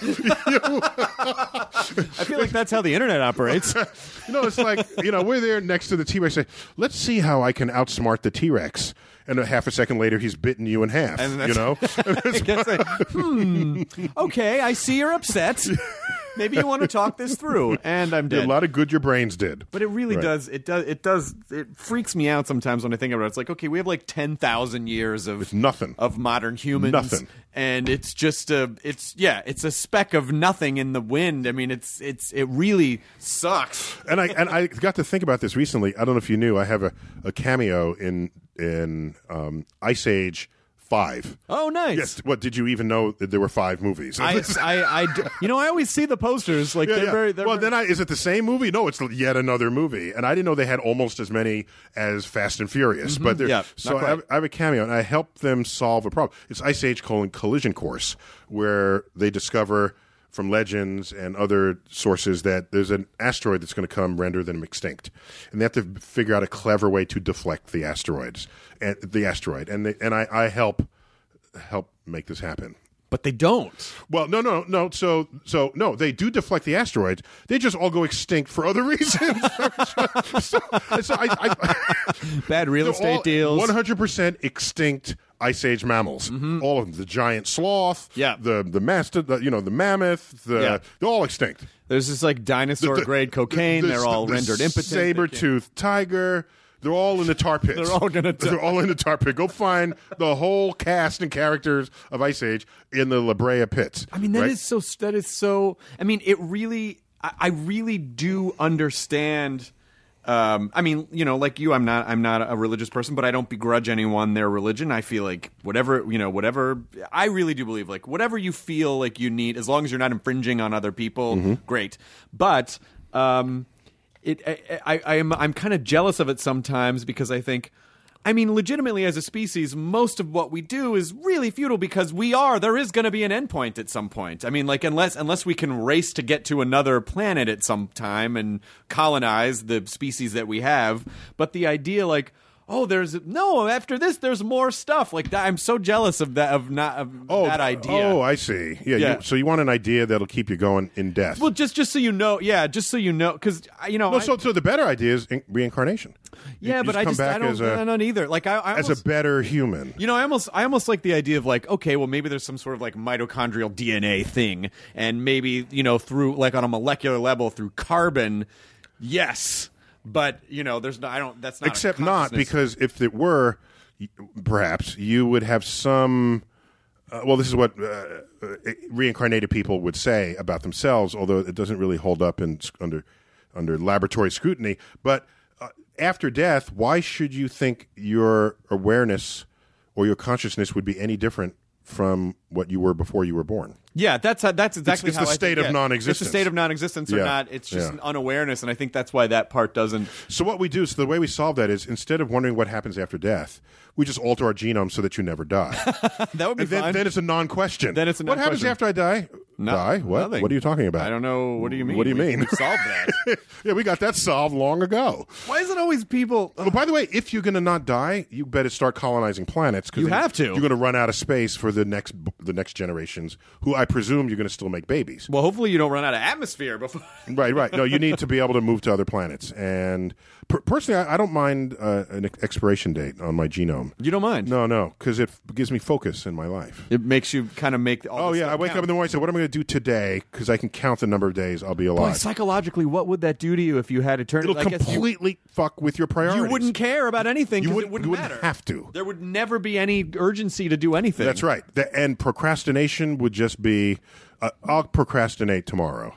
feel like that's how the internet operates. You know, it's like, you know, we're there next to the T-Rex. Say, let's see how I can outsmart the T-Rex. And a half a second later, he's bitten you in half. And that's- you know? I guess I- hmm. Okay, I see you're upset. Maybe you want to talk this through. And I'm a dead. lot of good your brains did. But it really Right. does. It does. It does. It freaks me out sometimes when I think about it. It's like, okay, we have like ten thousand years of It's nothing. of modern humans. Nothing. And it's just a. It's yeah. It's a speck of nothing in the wind. I mean, it's it's it really sucks. And I and I got to think about this recently. I don't know if you knew. I have a, a cameo in in um, Ice Age Five. Oh, nice. Yes. What did you even know that there were five movies? I, I, I d- you know, I always see the posters. Like Yeah, they're yeah. very. They're well, very- then I, is it the same movie? No, it's yet another movie. And I didn't know they had almost as many as Fast and Furious. But they're, Yeah, so not I quite. have, I have a cameo, and I help them solve a problem. It's Ice Age colon Collision Course, where they discover from legends and other sources that there's an asteroid that's going to come render them extinct, and they have to figure out a clever way to deflect the asteroids and the asteroid. And they, and I, I help help make this happen. But they don't. Well, no, no, no. So, so no, they do deflect the asteroids. They just all go extinct for other reasons. so, so I, I, Bad real estate deals. One hundred percent extinct Ice Age mammals. Mm-hmm. All of them. The giant sloth. Yeah. The the master. The, you know the mammoth. The yeah. They're all extinct. There's this like dinosaur grade cocaine. The, the, They're all the, rendered the impotent. Saber-toothed tiger. They're all in the tar pits. They're all gonna. T- They're all in the tar pit. Go find the whole cast and characters of Ice Age in the La Brea pits. I mean, that right? is so. That is so. I mean, it really. I, I really do understand. Um, I mean, you know, like you, I'm not. I'm not a religious person, but I don't begrudge anyone their religion. I feel like whatever you know, whatever. I really do believe like whatever you feel like you need, as long as you're not infringing on other people, Mm-hmm. great. But. Um, It, I, I, I am, I'm kind of jealous of it sometimes because I think, I mean, legitimately as a species, most of what we do is really futile because we are, there is going to be an endpoint at some point. I mean, like, unless, unless we can race to get to another planet at some time and colonize the species that we have. But the idea, like, oh, there's no. After this, there's more stuff. Like that, I'm so jealous of that. Of not of oh, that idea. Oh, I see. Yeah. Yeah. You, so you want an idea that'll keep you going in death? Well, just just so you know, yeah, just so you know, because you know, no. I, So, so the better idea is in- reincarnation. yeah, You but I come just back I don't, as a, I don't either. Like I, I as almost, a better human. you know, I almost I almost like the idea of like, okay, well, maybe there's some sort of like mitochondrial D N A thing, and maybe you know through like on a molecular level through carbon, yes. But you know, there's no. I don't. That's not. Except a not because if it were, y- perhaps you would have some. Uh, well, this is what uh, uh, reincarnated people would say about themselves, although it doesn't really hold up in under under laboratory scrutiny. But uh, after death, why should you think your awareness or your consciousness would be any different from what you were before you were born? Yeah, that's how, that's exactly it's how the I state think, of yeah. non-existence. It's a state of non-existence or Yeah. not. It's just Yeah. an unawareness, and I think that's why that part doesn't. So what we do, so the way we solve that is instead of wondering what happens after death, we just alter our genome so that you never die. That would be And then, fine. then it's a non-question. Then it's a What happens non-question. after I die? No- die? What? nothing. What are you talking about? I don't know. What do you mean? What do you We- mean? We solved that. Yeah, we got that solved long ago. Why is it always people? Well, by the way, if you're going to not die, you better start colonizing planets. 'Cause You then have to. You're going to run out of space for the next the next generations, who I presume you're going to still make babies. Well, hopefully you don't run out of atmosphere before. Right, right. No, you need to be able to move to other planets. And per- personally, I, I don't mind uh, an ex- expiration date on my genome. You don't mind? No, no, because it f- gives me focus in my life. It makes you kind of make. All Oh this yeah, stuff I wake count. up in the morning and say, "What am I going to do today?" Because I can count the number of days I'll be Boy, alive. psychologically, what would that do to you if you had eternity? It'll I guess you, completely fuck with your priorities. you wouldn't care about anything You because wouldn't- it wouldn't you wouldn't matter. have to. There would never be any urgency to do anything. That's right. The, and procrastination would just be, uh, "I'll procrastinate tomorrow."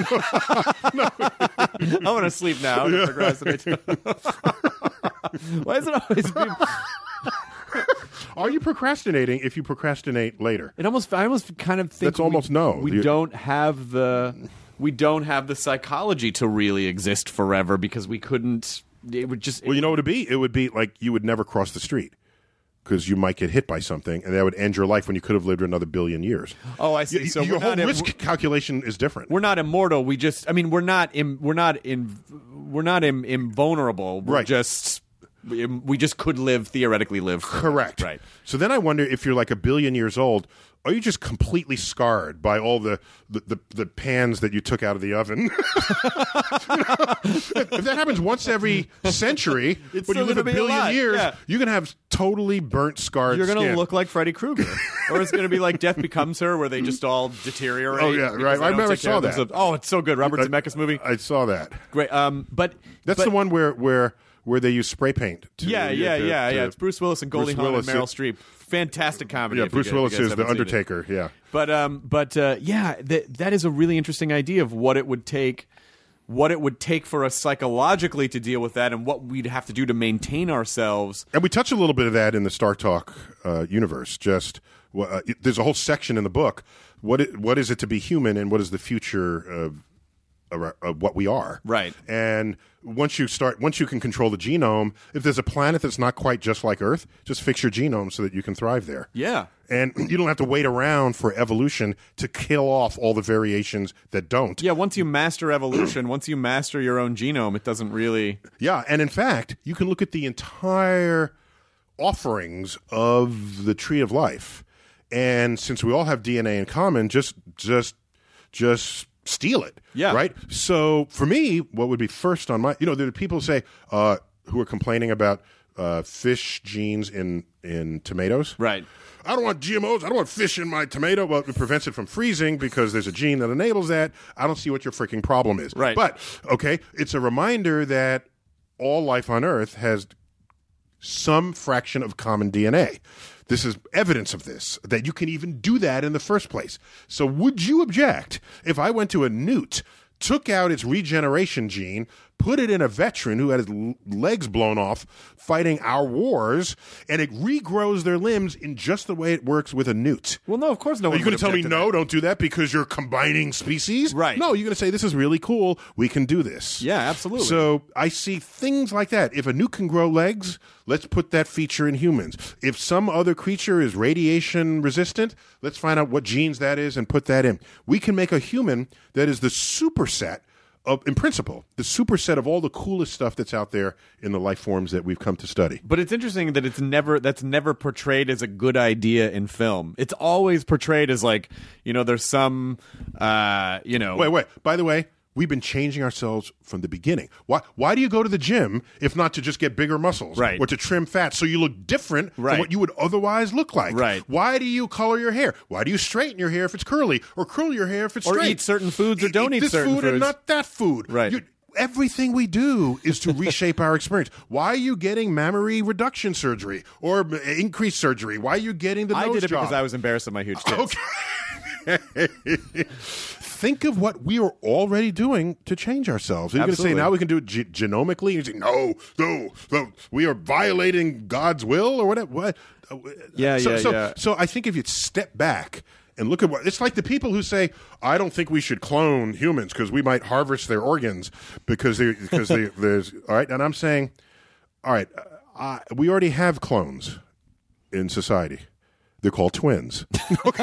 I want to sleep now. and procrastinate. Why is it always? Be, Are you procrastinating if you procrastinate later? it almost. I almost kind of think That's almost we, no. We You- don't have the. We don't have the psychology to really exist forever because we couldn't. It would just. Well, you know what it'd be? It would be like you would never cross the street because you might get hit by something, and that would end your life when you could have lived another billion years. Oh, I see. Y- So your we're whole not- risk calculation is different. We're not immortal. We just. I mean, we're not. Im, we're not in. We're not Im, invulnerable. We're Right. just. We, we just could live theoretically live. forever. Correct. Right. So then I wonder if you're like a billion years old, are you just completely scarred by all the the, the, the pans that you took out of the oven? if, if that happens once every century, It's but you still live a gonna be a billion lot, years, yeah. you're gonna have totally burnt, scarred. You're going to skin. look like Freddy Krueger. Or it's going to be like Death Becomes Her, where they just all deteriorate. Oh, yeah, because right. they I don't never take care saw of that. themselves. Oh, it's so good. Robert I- Zemeckis movie. I saw that. Great. Um, but That's but, the one where where where they use spray paint. To, Yeah, yeah, to- yeah, to- yeah. It's Bruce Willis and Goldie Bruce Hawn and Willis, Meryl yeah. Streep. Fantastic comedy. Yeah, if you Bruce guys- Willis if you guys is the haven't seen it. Undertaker. Yeah. But um, but uh, yeah, that that is a really interesting idea of what it would take, what it would take for us psychologically to deal with that, and what we'd have to do to maintain ourselves. And we touch a little bit of that in the Star Talk uh, universe. Just well, uh, it- there's a whole section in the book. What it, what is it to be human, and what is the future of uh, uh, what we are. Right. And once you start, once you can control the genome, if there's a planet that's not quite just like Earth, just fix your genome so that you can thrive there. Yeah. And you don't have to wait around for evolution to kill off all the variations that don't. Yeah, once you master evolution, once you master your own genome, it doesn't really... Yeah, and in fact, you can look at the entire offerings of the tree of life, and since we all have D N A in common, just just just steal it. Yeah. Right? So for me, what would be first on my... You know, there are people who say, uh, who are complaining about uh, fish genes in, in tomatoes. Right. I don't want G M Os. I don't want fish in my tomato. Well, it prevents it from freezing because there's a gene that enables that. I don't see what your freaking problem is. Right. But, okay, it's a reminder that all life on Earth has some fraction of common D N A. This is evidence of this, that you can even do that in the first place. So would you object if I went to a newt, took out its regeneration gene, put it in a veteran who had his l- legs blown off fighting our wars, and it regrows their limbs in just the way it works with a newt? Well, no, of course no Are one you going to tell me, object to no, that. don't do that because you're combining species? Right. No, you're going to say, this is really cool. We can do this. Yeah, absolutely. So I see things like that. If a newt can grow legs, let's put that feature in humans. If some other creature is radiation resistant, let's find out what genes that is and put that in. We can make a human that is the superset of, in principle, the superset of all the coolest stuff that's out there in the life forms that we've come to study. But it's interesting that it's never that's never portrayed as a good idea in film. It's always portrayed as like, you know, there's some, uh, you know. Wait, wait. By the way, we've been changing ourselves from the beginning. Why Why do you go to the gym if not to just get bigger muscles? Right. Or to trim fat so you look different Right. from what you would otherwise look like? Right. Why do you color your hair? Why do you straighten your hair if it's curly? Or curl your hair if it's Or straight? eat certain foods or don't eat this certain food and foods. not that food. Right. You- Everything we do is to reshape our experience. Why are you getting mammary reduction surgery or m- increased surgery? Why are you getting the I nose did it job? because I was embarrassed of my huge tits. Okay. Think of what we are already doing to change ourselves. You're going to say Absolutely. now we can do it ge- genomically? You say no, no, no, we are violating God's will or whatever. What? Yeah, so, yeah, so, yeah. So I think if you step back and look at what it's like, the people who say, "I don't think we should clone humans because we might harvest their organs because they because they, there's all right," and I'm saying, all right, uh, we already have clones in society. They're called twins. Okay.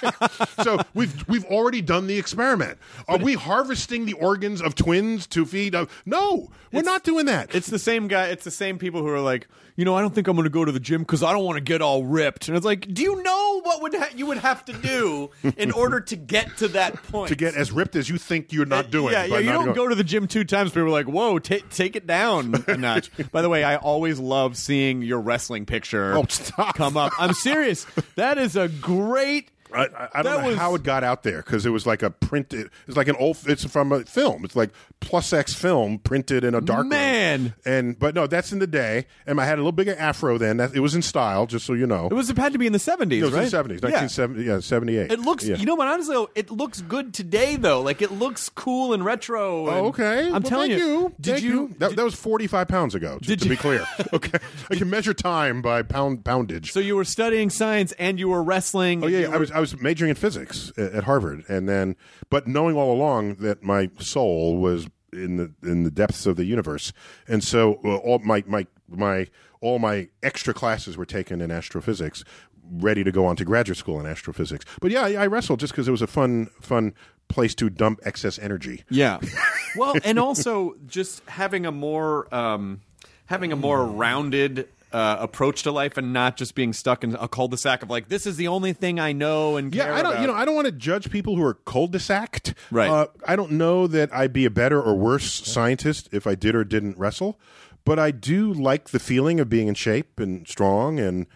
So we've we've already done the experiment. Are we harvesting the organs of twins to feed? Uh, no, we're not doing that. It's the same guy. It's the same people who are like, you know, I don't think I'm going to go to the gym because I don't want to get all ripped. And it's like, do you know what would ha- you would have to do in order to get to that point? to get as ripped as you think you're not doing. Yeah, yeah. by You not don't going- go to the gym two times. People are like, whoa, ta take it down a notch. By the way, I always love seeing your wrestling picture Oh, stop. come up. I'm serious. That is a great. I, I, I don't That know was- how it got out there because it was like a printed. It's like an old. It's from a film. It's like plus X film printed in a dark room. Man. And but no, that's in the day. And I had a little bigger afro then. That, it was in style, just so you know. It was it had to be in the seventies, It was right? in the seventies, Yeah. nineteen seventy, yeah, seventy-eight. It looks, yeah. you know what? Honestly, though, it looks good today, though. Like it looks cool and retro. and- Oh, okay. I'm Well, telling thank you. you. Did Thank you? That, did- that was forty-five pounds ago. Just Did to you- be clear. Okay. I can measure time by pound poundage. so you were studying science and you were wrestling. Oh yeah, you yeah. I were- was I was majoring in physics at at Harvard, and then but knowing all along that my soul was in the in the depths of the universe, and so uh, all my my my all my extra classes were taken in astrophysics, ready to go on to graduate school in astrophysics. But yeah, I, I wrestled just because it was a fun fun place to dump excess energy. Yeah. Well, and also just having a more um, having a more rounded uh, approach to life, and not just being stuck in a cul-de-sac of like, this is the only thing I know and care Yeah, I don't. about. You know, I don't want to judge people who are cul-de-saced. Right. Uh, I don't know that I'd be a better or worse scientist if I did or didn't wrestle, but I do like the feeling of being in shape and strong, and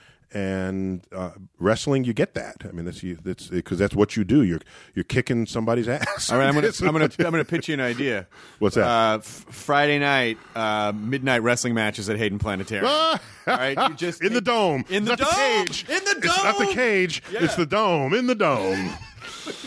and uh, wrestling. You get that. I mean, that's you. That's because that's what you do. You're you're kicking somebody's ass. All right, I'm gonna That's I'm gonna what you- I'm gonna pitch you an idea. What's that? Uh, f- Friday night, uh, midnight wrestling matches at Hayden Planetarium. All right, you just in the dome. In the It's not dome. The cage. In the It's not the dome. cage. Yeah. It's the dome. In the dome.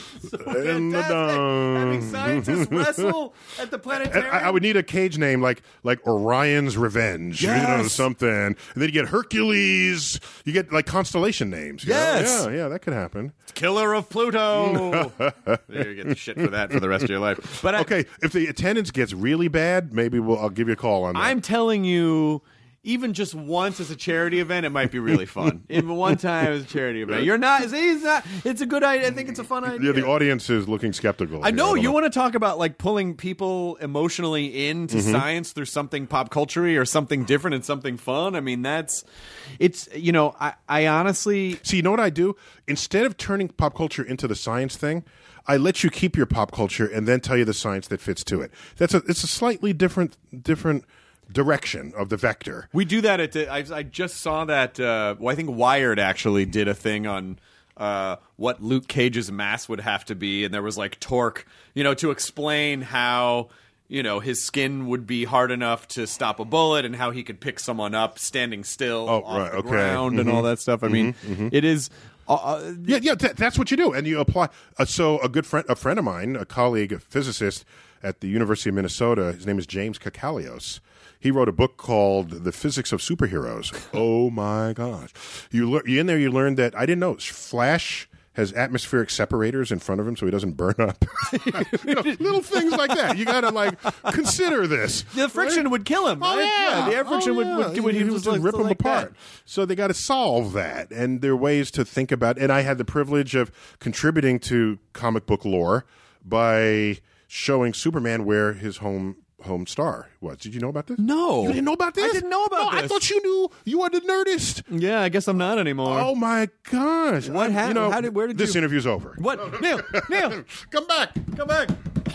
in the dome. Having scientists wrestle at the planetarium. I, I would need a cage name like like Orion's Revenge, Yes. you know, something. And then you get Hercules. You get like constellation names. You Yes. know? Yeah, yeah, that could happen. Killer of Pluto. You get the shit for that for the rest of your life. But I, Okay, if the attendance gets really bad, maybe we'll, I'll give you a call on that. I'm telling you, even just once as a charity event, it might be really fun. Even one time as a charity event, you're not. He's not. It's a good idea. I think it's a fun idea. yeah, the audience is looking skeptical. I know here. you want to talk about like pulling people emotionally into Mm-hmm. science through something pop culture-y or something different and something fun. I mean, that's it's you know, I, I honestly See, you know what I do? Instead of turning pop culture into the science thing, I let you keep your pop culture and then tell you the science that fits to it. That's a it's a slightly different different direction of the vector. we do that at. The, I, I just saw that. Uh, well, I think Wired actually did a thing on. Uh, what Luke Cage's mass would have to be, and there was like torque, you know, to explain how you know his skin would be hard enough to stop a bullet, and how he could pick someone up standing still Oh, off right, the okay. ground, and all that stuff. I mean, it is. Uh, Yeah, yeah, that, that's what you do, and you apply. Uh, so, a good friend, a friend of mine, a colleague, a physicist at the University of Minnesota, his name is James Kakalios. He wrote a book called "The Physics of Superheroes." Oh my gosh! You learn in there. You learn that I didn't know Flash has atmospheric separators in front of him so he doesn't burn up. You know, little things like that. You got to like consider this. the friction right? would kill him. Oh right? yeah. the air friction Oh, would, yeah. would, would, he, he would was just like, rip them like apart. that. So they got to solve that, and there are ways to think about. And I had the privilege of contributing to comic book lore by showing Superman where his home home star was. Did you know about this? No. You didn't know about this? I didn't know about no, I this. thought you knew. You are the Nerdist. Yeah, I guess I'm not anymore. Oh my gosh! What I- hap- you know, how did- where did this you- interview's over? What? Neil, Neil, Come back! come back.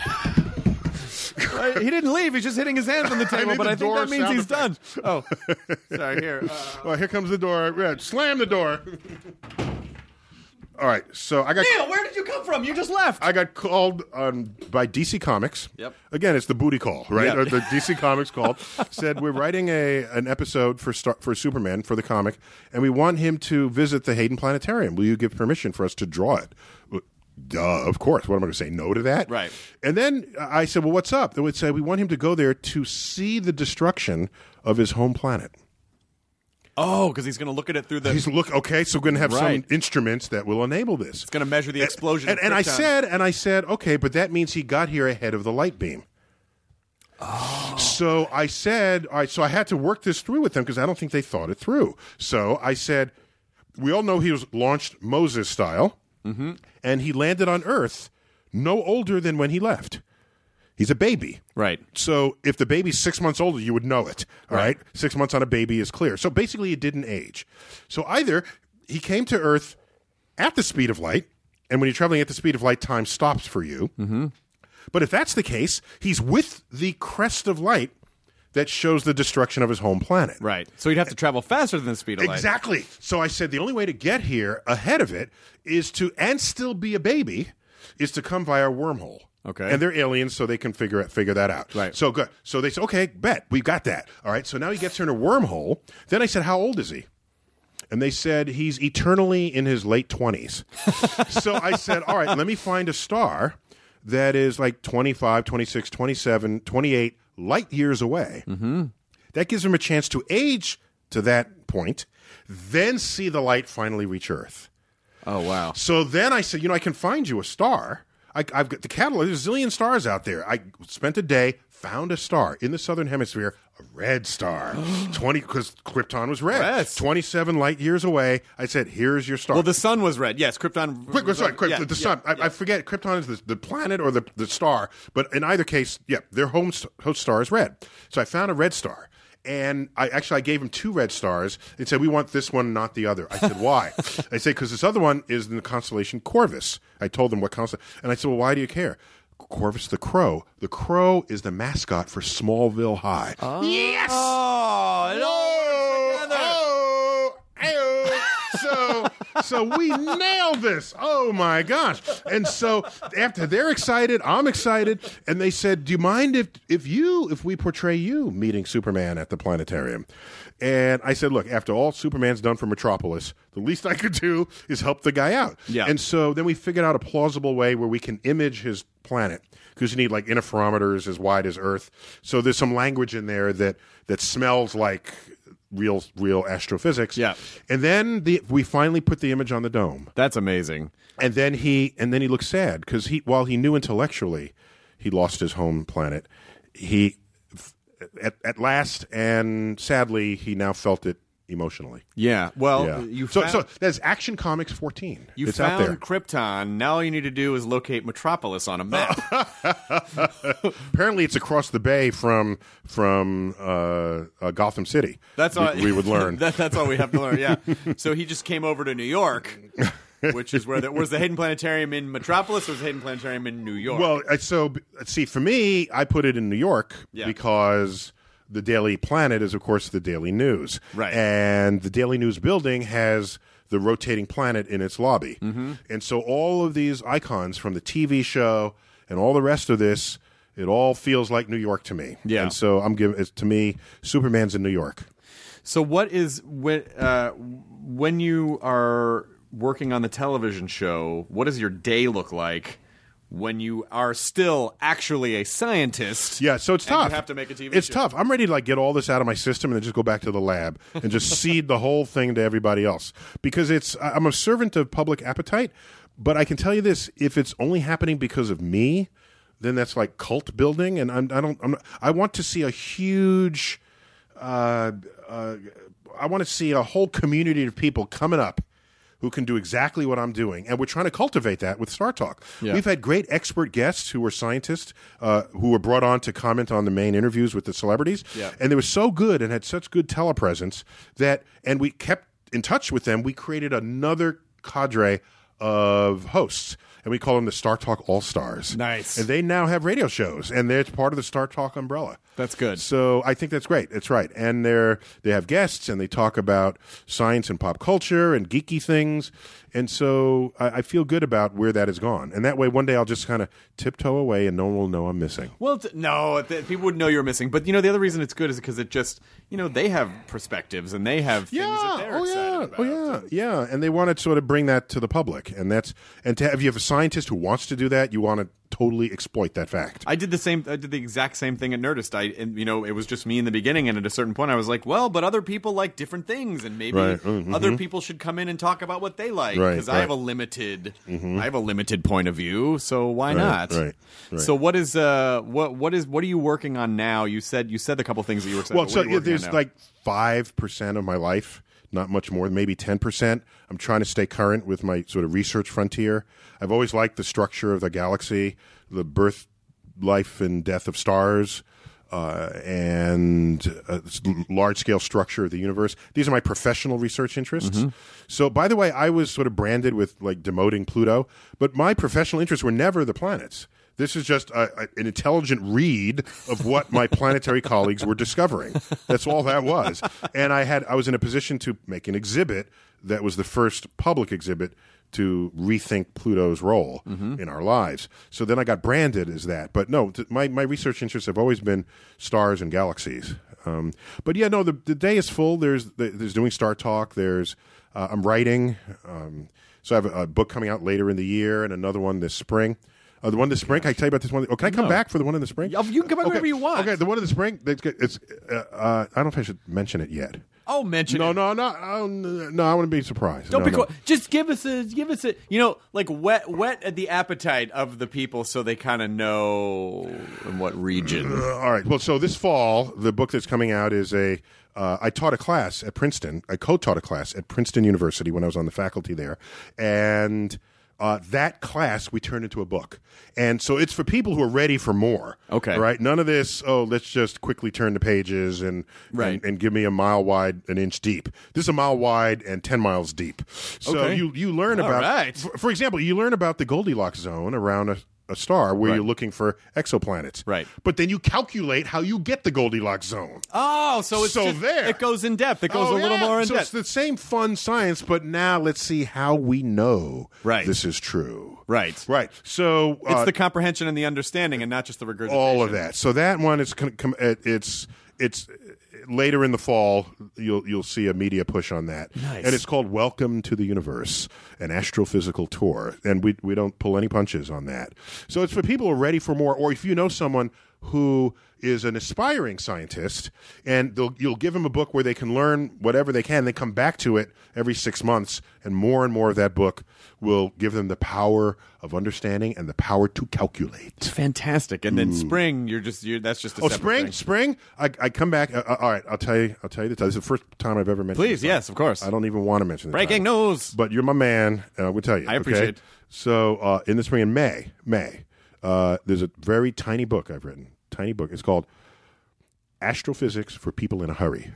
Uh, he didn't leave. He's just hitting his hands on the table, need but the I think door that means sound he's done. Oh, sorry. Here. Uh, Oh, here comes the door. Yeah, slam the door. All right, so I got. Neil, where did you come from? You just left. I got called um, by D C Comics. Yep. Again, it's the booty call, right? Yeah. Or the D C Comics called. Said we're writing a an episode for Star, for Superman for the comic, and we want him to visit the Hayden Planetarium. Will you give permission for us to draw it? Well, duh, of course. What am I going to say? No to that? Right. And then I said, well, what's up? They would say we want him to go there to see the destruction of his home planet. oh, because he's going to look at it through the. He's look okay, so we're going to have Right. some instruments that will enable this. It's going to measure the explosion. And, of and I Krypton. said, and I said, okay, but that means he got here ahead of the light beam. Oh. So I said, all right, so I had to work this through with them because I don't think they thought it through. So I said, we all know he was launched Moses style, Mm-hmm. and he landed on Earth no older than when he left. He's a baby. Right. So if the baby's six months older, you would know it. All right. Six months on a baby is clear. So basically, it didn't age. So either he came to Earth at the speed of light, and when you're traveling at the speed of light, time stops for you. Mm-hmm. But if that's the case, he's with the crest of light that shows the destruction of his home planet. Right. So he'd have to travel faster than the speed of light. Exactly. So I said the only way to get here ahead of it is to, and still be a baby, is to come via a wormhole. Okay. And they're aliens, so they can figure figure that out. Right. So good. So they said, okay, bet we've got that. All right. So now he gets here in a wormhole. Then I said, how old is he? And they said he's eternally in his late twenties. So I said, all right, let me find a star that is like twenty-five, twenty-six, twenty-seven, twenty-eight light years away. Mm-hmm. That gives him a chance to age to that point, then see the light finally reach Earth. Oh, wow. So then I said, you know, I can find you a star. I, I've got the catalog. There's a zillion stars out there. I spent a day, found a star in the southern hemisphere, a red star. twenty because Krypton was red. Yes. twenty-seven light years away. I said, here's your star. Well, the sun was red. Yes, Krypton. Quick, was sorry, red. quick, Yeah, the yeah, sun. I, yeah. I forget. Krypton is the, the planet or the, the star, but in either case, yeah, their home st- host star is red. So I found a red star, and I actually I gave him two red stars and said, we want this one, not the other. I said, why? I said, because this other one is in the constellation Corvus. I told them what constellation, and I said, well, why do you care? Corvus the Crow. The Crow is the mascot for Smallville High. Oh, it all works together. Oh, oh, oh. So So we nailed this. Oh my gosh. And so after they're excited, I'm excited, and they said, do you mind if if you if we portray you meeting Superman at the planetarium? And I said, look, after all Superman's done for Metropolis, the least I could do is help the guy out. Yeah. And so then we figured out a plausible way where we can image his planet, because you need like interferometers as wide as Earth. So there's some language in there that that smells like real real astrophysics. Yeah. And then the we finally put the image on the dome. That's amazing. And then he and then he looked sad because he while he knew intellectually he lost his home planet, he at at last and sadly he now felt it emotionally. Yeah. Well, Yeah. you so found, so there's Action Comics fourteen. you it's found out there. Krypton. Now all you need to do is locate Metropolis on a map. Apparently, it's across the bay from from uh, uh, Gotham City. That's we, all we would learn. that, that's all we have to learn. Yeah. So he just came over to New York, which is where the, was the Hayden Planetarium in Metropolis, or was the Hayden Planetarium in New York? Well, uh, so see, for me, I put it in New York Yeah. because the Daily Planet is, of course, the Daily News, Right. And the Daily News building has the rotating planet in its lobby, mm-hmm. and so all of these icons from the T V show and all the rest of this, it all feels like New York to me. Yeah. And so I'm giving it to me. Superman's in New York. So what is when uh, when you are working on the television show? What does your day look like when you are still actually a scientist? Yeah, so it's and tough. You have to make a T V It's show. tough. I'm ready to like get all this out of my system and then just go back to the lab and just seed the whole thing to everybody else, because it's I'm a servant of public appetite. But I can tell you this: if it's only happening because of me, then that's like cult building, and I'm, I don't. I'm not, I want to see a huge. Uh, uh, I want to see a whole community of people coming up who can do exactly what I'm doing, and we're trying to cultivate that with Star Talk. Yeah. We've had great expert guests who were scientists uh, who were brought on to comment on the main interviews with the celebrities, Yeah. and they were so good and had such good telepresence that, and we kept in touch with them. We created another cadre of hosts, and we call them the Star Talk All Stars. Nice. And they now have radio shows, and they're part of the Star Talk umbrella. That's good. So I think that's great. That's right. And they're they have guests, and they talk about science and pop culture and geeky things. And so I, I feel good about where that has gone. And that way, one day I'll just kind of tiptoe away, and no one will know I'm missing. Well, t- no, th- people would know you're missing. But you know, the other reason it's good is because it just, you know, they have perspectives and they have things that they're oh excited yeah, about. oh yeah, yeah. And they want to sort of bring that to the public, and that's and to have, if you have a scientist who wants to do that, you want to totally exploit that fact. I did the same. I did the exact same thing at Nerdist. I, and, you know, it was just me in the beginning, and at a certain point, I was like, "Well, but other people like different things, and maybe Right. Mm-hmm. other people should come in and talk about what they like." Right, Because I right. have a limited, I have a limited point of view. So why Right, not? right, right. So what is uh what what is what are you working on now? You said you said a couple things that you were excited. Well, about. so What are you yeah, working on there's now? like five percent of my life, not much more, maybe ten percent. I'm trying to stay current with my sort of research frontier. I've always liked the structure of the galaxy, the birth, life, and death of stars, uh, and uh, large-scale structure of the universe. These are my professional research interests. Mm-hmm. So, by the way, I was sort of branded with like demoting Pluto, but my professional interests were never the planets. This is just a, a, an intelligent read of what my planetary colleagues were discovering. That's all that was. And I had I was in a position to make an exhibit that was the first public exhibit to rethink Pluto's role Mm-hmm. in our lives. So then I got branded as that. But no, th- my, my research interests have always been stars and galaxies. Um, but yeah, no, the, the day is full. There's there's doing Star Talk. There's uh, I'm writing. Um, so I have a, a book coming out later in the year and another one this spring. Uh, the one this spring, can I tell you about this one? Oh, can I come No. back for the one in the spring? Oh, you can come back okay. whenever you want. Okay, the one in the spring, it's, it's uh, uh, I don't know if I should mention it yet. Oh, mention No, it. no, no, no, no, I want to be surprised. Don't no, be no. quiet. Just give us a, give us a, you know, like wet, wet at the appetite of the people, so they kind of know in what region. Uh, all right. Well, so this fall, the book that's coming out is a. Uh, I taught a class at Princeton. I co-taught a class at Princeton University when I was on the faculty there, and uh, that class we turned into a book. And so it's for people who are ready for more. Okay. Right. None of this. Oh, let's just quickly turn the pages and Right. and, and give me a mile wide, an inch deep. This is a mile wide and ten miles deep. So Okay. you you learn All about. right. For, for example, you learn about the Goldilocks zone around a a star where Right. you're looking for exoplanets. Right. But then you calculate how you get the Goldilocks zone. Oh, so it's So just, there. it goes in depth. It goes Oh, a little yeah. more in so depth. It's the same fun science, but now let's see how we know Right. this is true. Right. Right. So It's uh, the comprehension and the understanding, and not just the regurgitation. all of that. So that one is con- com- it- it's it's later in the fall. You'll you'll see a media push on that, Nice. and it's called "Welcome to the Universe: An Astrophysical Tour." And we we don't pull any punches on that. So it's for people who are ready for more, or if you know someone who is an aspiring scientist, and they'll, you'll give them a book where they can learn whatever they can. They come back to it every six months, and more and more of that book will give them the power of understanding and the power to calculate. It's fantastic. And then spring, you're just you're, that's just a Oh, separate spring, thing. spring! I, I come back. Uh, uh, all right, I'll tell you. I'll tell you this. This is the first time I've ever mentioned. Please, this. yes, of course. I don't even want to mention the Breaking title. news. But you're my man, and I will tell you. I appreciate okay? it. So uh, in the spring, in May, May, uh, there's a very tiny book I've written. Tiny book. It's called Astrophysics for People in a Hurry.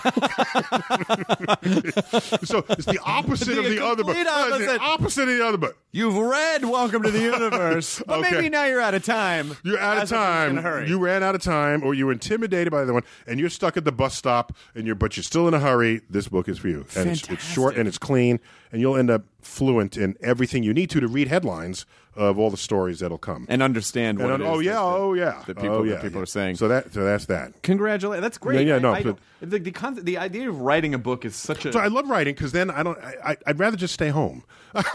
So it's the opposite The of the other book. complete Uh, it's the opposite. opposite of the other book. You've read Welcome to the Universe, but Okay. maybe now you're out of time. You're out of As if it's time. in a hurry. You ran out of time, or you were intimidated by the other one, and you're stuck at the bus stop, and you're but you're still in a hurry. This book is for you, and it's, it's short Fantastic. and it's clean, and you'll end up fluent in everything you need to to read headlines of all the stories that'll come. and understand what And, it is oh yeah, that, oh yeah, that people, oh, yeah, that people yeah. are saying. So that so that's that. Congratulations. That's great. Yeah, yeah, I- no, I but- don't- the, the, con- the idea of writing a book is such a... So I love writing because then I don't. I, I, I'd rather just stay home.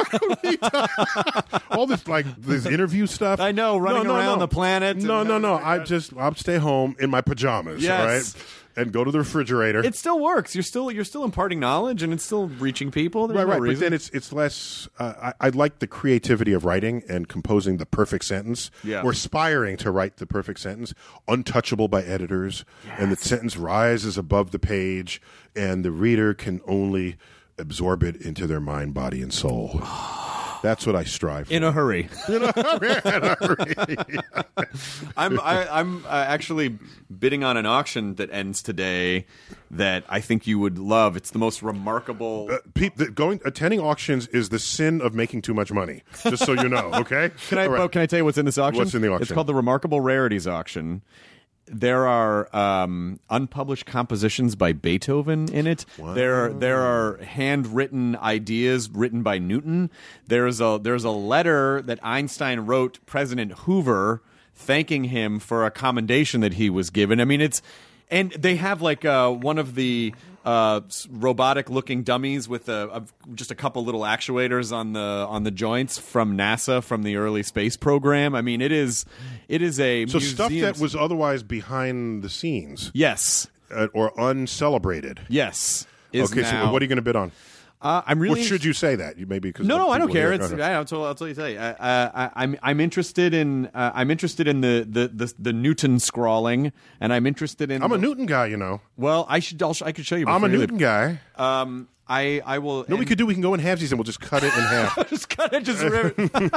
All this like this interview stuff. I know, running No, no, around no. the planet and No, no, no. everything I like that. just I'll stay home in my pajamas. Yes. All right, and go to the refrigerator. It still works. You're still you're still imparting knowledge, and it's still reaching people. There's Right, no right. But reason. then it's it's less. Uh, I, I like the creativity of writing and composing the perfect sentence, Yeah. or aspiring to write the perfect sentence, untouchable by editors, and the sentence rises above the page, and the reader can only absorb it into their mind, body, and soul. That's what I strive for. in a hurry. I'm I, I'm uh, actually bidding on an auction that ends today that I think you would love. It's the most remarkable. Uh, Pe- the, going attending auctions is the sin of making too much money. Just so you know, okay? Can I All right. Bo, can I tell you what's in this auction? What's in the auction? It's called the Remarkable Rarities Auction. There are um, unpublished compositions by Beethoven in it. There, there are handwritten ideas written by Newton. There's a there's a letter that Einstein wrote President Hoover thanking him for a commendation that he was given. I mean, it's and they have like uh, one of the uh, robotic-looking dummies with a, a, just a couple little actuators on the on the joints from NASA from the early space program. I mean, it is it is a So stuff museum- that was otherwise behind the scenes yes uh, or uncelebrated. yes is Okay, now, so what are you going to bid on? uh, I'm really Or should you say that? You maybe because No, no, I don't care. It's, Okay. I, I'll, tell, I'll tell you. Tell you. I, I, I'm I'm interested in uh, I'm interested in the, the, the, the Newton scrawling, and I'm interested in. I'm a the- Newton guy, you know. Well, I should I'll, I could show you. I'm a before you Newton leave. guy. Um, I I will. No, we and- could do. We can go in halvesies and we'll just cut it in half. just cut it, just rip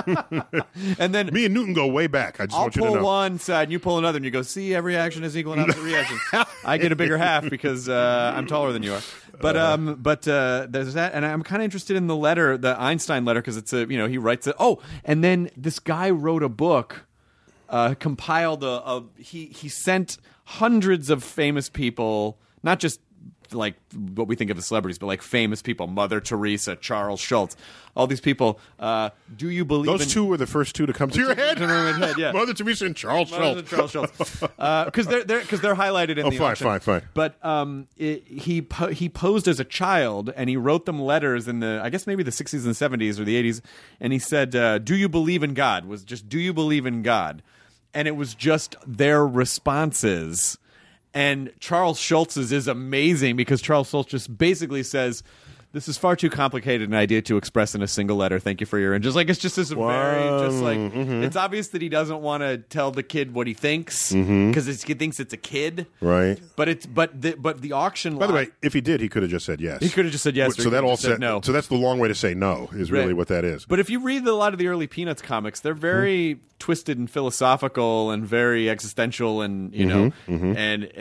it. and then Me and Newton go way back. I just I'll want you to pull know. one side and you pull another, and you go, see, every action is equal and opposite reaction. I get a bigger half because uh, I'm taller than you are. But um, but uh, there's that, and I'm kind of interested in the letter, the Einstein letter, because it's a you know he writes it. Oh, and then this guy wrote a book, uh, compiled a, a he he sent hundreds of famous people, not just like what we think of as celebrities, but like famous people, Mother Teresa, Charles Schultz, all these people. Uh, do you believe Those in- two were the first two to come to your head. to my head, yeah. Mother Teresa and Charles Mother Schultz. Charles Schultz, because they're they're because they're highlighted in Oh, the fine, auction. fine, fine. But um, it, he po- he posed as a child, and he wrote them letters in the I guess maybe the sixties and seventies or the eighties, and he said, uh, "Do you believe in God?" Was just "Do you believe in God?" And it was just their responses. And Charles Schultz's is amazing because Charles Schultz just basically says, "This is far too complicated an idea to express in a single letter. Thank you for your..." And just like it's just this very just like Mm-hmm. it's obvious that he doesn't want to tell the kid what he thinks because Mm-hmm. he thinks it's a kid. Right. But it's but the but the auction. By the lot- way, if he did, he could have just said yes. He could have just said yes, or So he that could have all just said said no. So that's the long way to say no. Is really Right. what that is. But if you read a lot of the early Peanuts comics, they're very twisted and philosophical and very existential, and you know, Mm-hmm, and and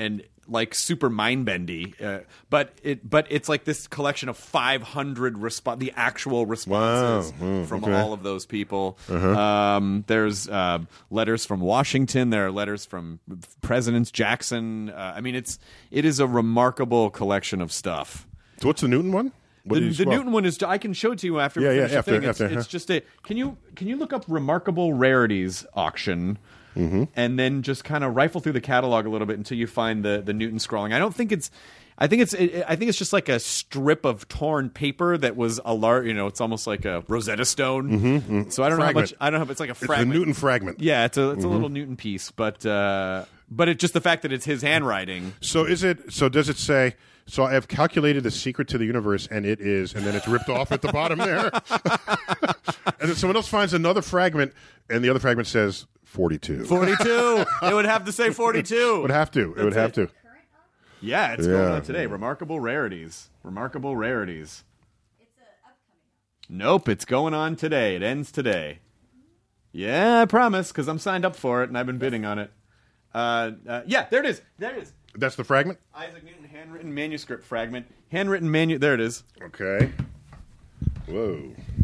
like super mind bendy, uh, but it but it's like this collection of five hundred respo- the actual responses Wow. Mm, from okay. all of those people. Uh-huh. Um, there's uh, letters from Washington. There are letters from Presidents Jackson. Uh, I mean, it's it is a remarkable collection of stuff. So what's the Newton one? What The, did you the spell? Newton one is. I can show it to you after. Yeah, we yeah, finish the after- thing. It's, after, it's huh? just a. Can you can you look up remarkable rarities auction, Mm-hmm. and then just kind of rifle through the catalog a little bit until you find the the Newton scrawling. I don't think it's. I think it's. It, I think it's just like a strip of torn paper that was a large. You know, it's almost like a Rosetta Stone. Mm-hmm. So I don't know how Fragment. much. I don't know if it's like a It's the fragment. Newton fragment. Yeah, it's a it's Mm-hmm. a little Newton piece, but uh, but it just the fact that it's his handwriting. So is it? So does it say? So I have calculated the secret to the universe, and it is, and then it's ripped off at the bottom there. And then someone else finds another fragment, and the other fragment says forty-two. forty-two. It would have to say forty-two. It would have to. It would have to. Yeah, it's going Yeah. on today. Remarkable rarities. Remarkable rarities. It's a upcoming. Nope, it's going on today. It ends today. Yeah, I promise, because I'm signed up for it and I've been bidding on it. Uh, uh, yeah, there it is. There it is. That's the fragment. Isaac Newton handwritten manuscript fragment. Handwritten manu. There it is. Okay. Whoa.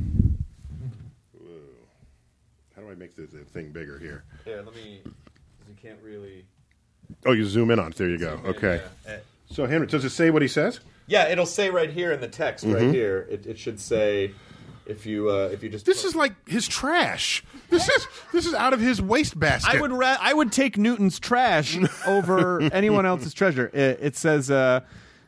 Whoa. How do I make the, the thing bigger here? Yeah, let me. You can't really. Oh, you zoom in on it. There you go. Okay. So, Henry, does it say what he says? Yeah, it'll say right here in the text. Mm-hmm. Right here, it, it should say. If you uh, if you just This is like his trash. This is this is out of his wastebasket. I would ra- I would take Newton's trash over anyone else's treasure. It, it says, uh,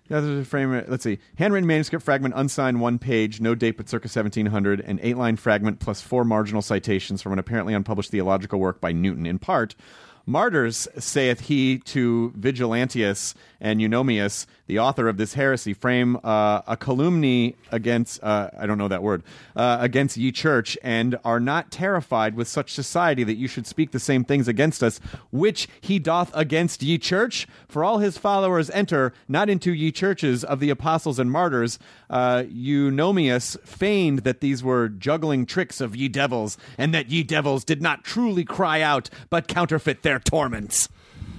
frame. Let's see, handwritten manuscript fragment, unsigned, one page, no date but circa seventeen hundred, an eight-line fragment plus four marginal citations from an apparently unpublished theological work by Newton. In part, martyrs saith he to Vigilantius and Eunomius, the author of this heresy, frame uh, a calumny against, uh, I don't know that word, uh, against ye church, and are not terrified with such society that you should speak the same things against us, which he doth against ye church. For all his followers enter not into ye churches of the apostles and martyrs. Uh, Eunomius feigned that these were juggling tricks of ye devils, and that ye devils did not truly cry out, but counterfeit their torments.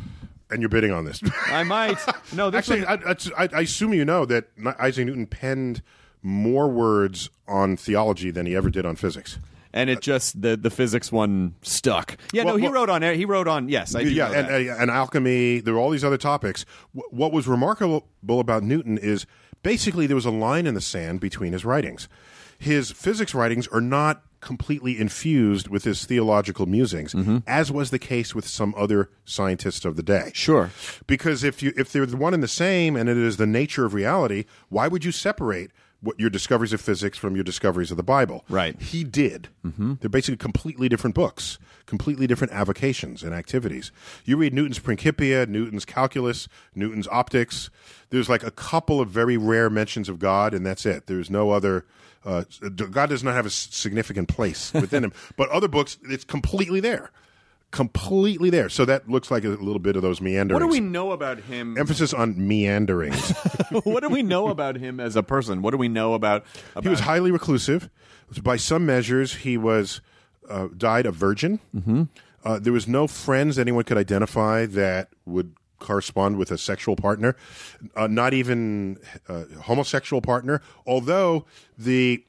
And you're bidding on this. I might. No, this Actually, was- I, I, I assume you know that Isaac Newton penned more words on theology than he ever did on physics. and it just the the physics one stuck. Yeah, Well, no, he well- wrote on he wrote on yes, I do yeah, know and, that. uh, and alchemy. There were all these other topics. Wh- What was remarkable about Newton is basically there was a line in the sand between his writings. His physics writings are not completely infused with his theological musings, as was the case with some other scientists of the day. Sure. Because if you if they're the one and the same, and it is the nature of reality, why would you separate what your discoveries of physics from your discoveries of the Bible? Right. He did. Mm-hmm. They're basically completely different books, completely different avocations and activities. You read Newton's Principia, Newton's Calculus, Newton's Optics. There's like a couple of very rare mentions of God, and that's it. There's no other. Uh, God does not have a s- significant place within him. But other books, it's completely there. Completely there. So that looks like a little bit of those meanderings. What do we know about him? Emphasis on meanderings. What do we know about him as a person? What do we know about? about He was highly reclusive. By some measures, he was uh, died a virgin. Mm-hmm. Uh, there was no friends anyone could identify that would correspond with a sexual partner, uh, not even a homosexual partner. Although the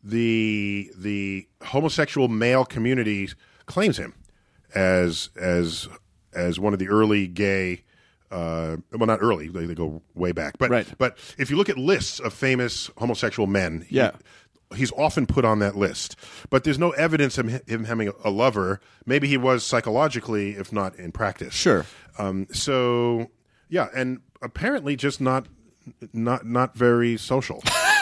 the the homosexual male community claims him as as as one of the early gay. Uh, well, not early; they, they go way back. But Right. but if you look at lists of famous homosexual men, he- Yeah. he's often put on that list. But there's no evidence of him having a lover. Maybe he was psychologically, if not in practice. Sure. Um, so yeah, and apparently just not not not very social.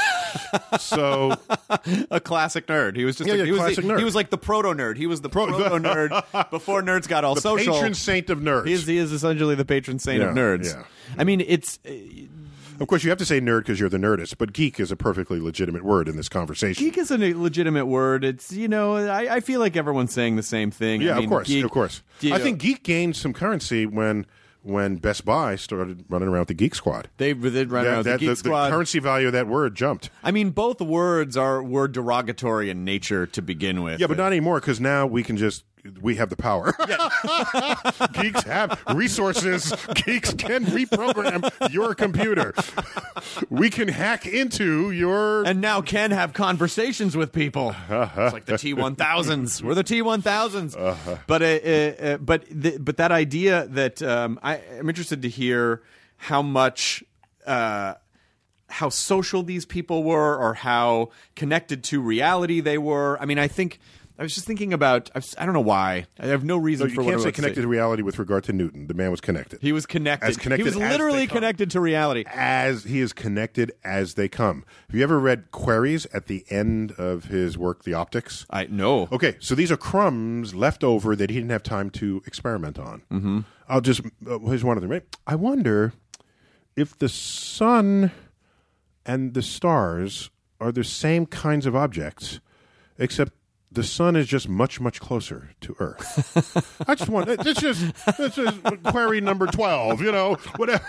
So a classic nerd. He was just Yeah, a, yeah, he was classic the, nerd. he was like the proto nerd. He was the proto nerd before nerds got all the social. patron saint of nerds. He is, he is essentially the patron saint of Yeah, nerds. yeah. I mean, it's Of course, you have to say nerd because you're the nerdist, but geek is a perfectly legitimate word in this conversation. geek is a legitimate word. It's you know, I, I feel like everyone's saying the same thing. Yeah, I mean, of course, geek- of course. you I know, think geek gained some currency when when Best Buy started running around with the Geek Squad. they did run That- around with that- the geek squad. currency value of that word jumped. I mean, both words are were derogatory in nature to begin with. Yeah, but not anymore because now we can just we have the power. Geeks have resources. Geeks can reprogram your computer. We can hack into your... And now can have conversations with people. It's like the T one thousands. We're the T one thousands. Uh-huh. But uh, uh, but the, but that idea that um, I am interested to hear how much uh, how social these people were, or how connected to reality they were. I mean, I think. I was just thinking about. I don't know why. I have no reason no, for you what can't I'm say about connected to, to reality with regard to Newton. The man was connected. He was connected. As connected he was as literally they come. connected to reality. As he is connected as they come. Have you ever read Queries at the end of his work, The Optics? I no. Okay, so these are crumbs left over that he didn't have time to experiment on. Mm-hmm. I'll just uh, here's one of them. Right? I wonder if the sun and the stars are the same kinds of objects, except the sun is just much, much closer to Earth. I just want it's just it's just query number twelve, you know, whatever.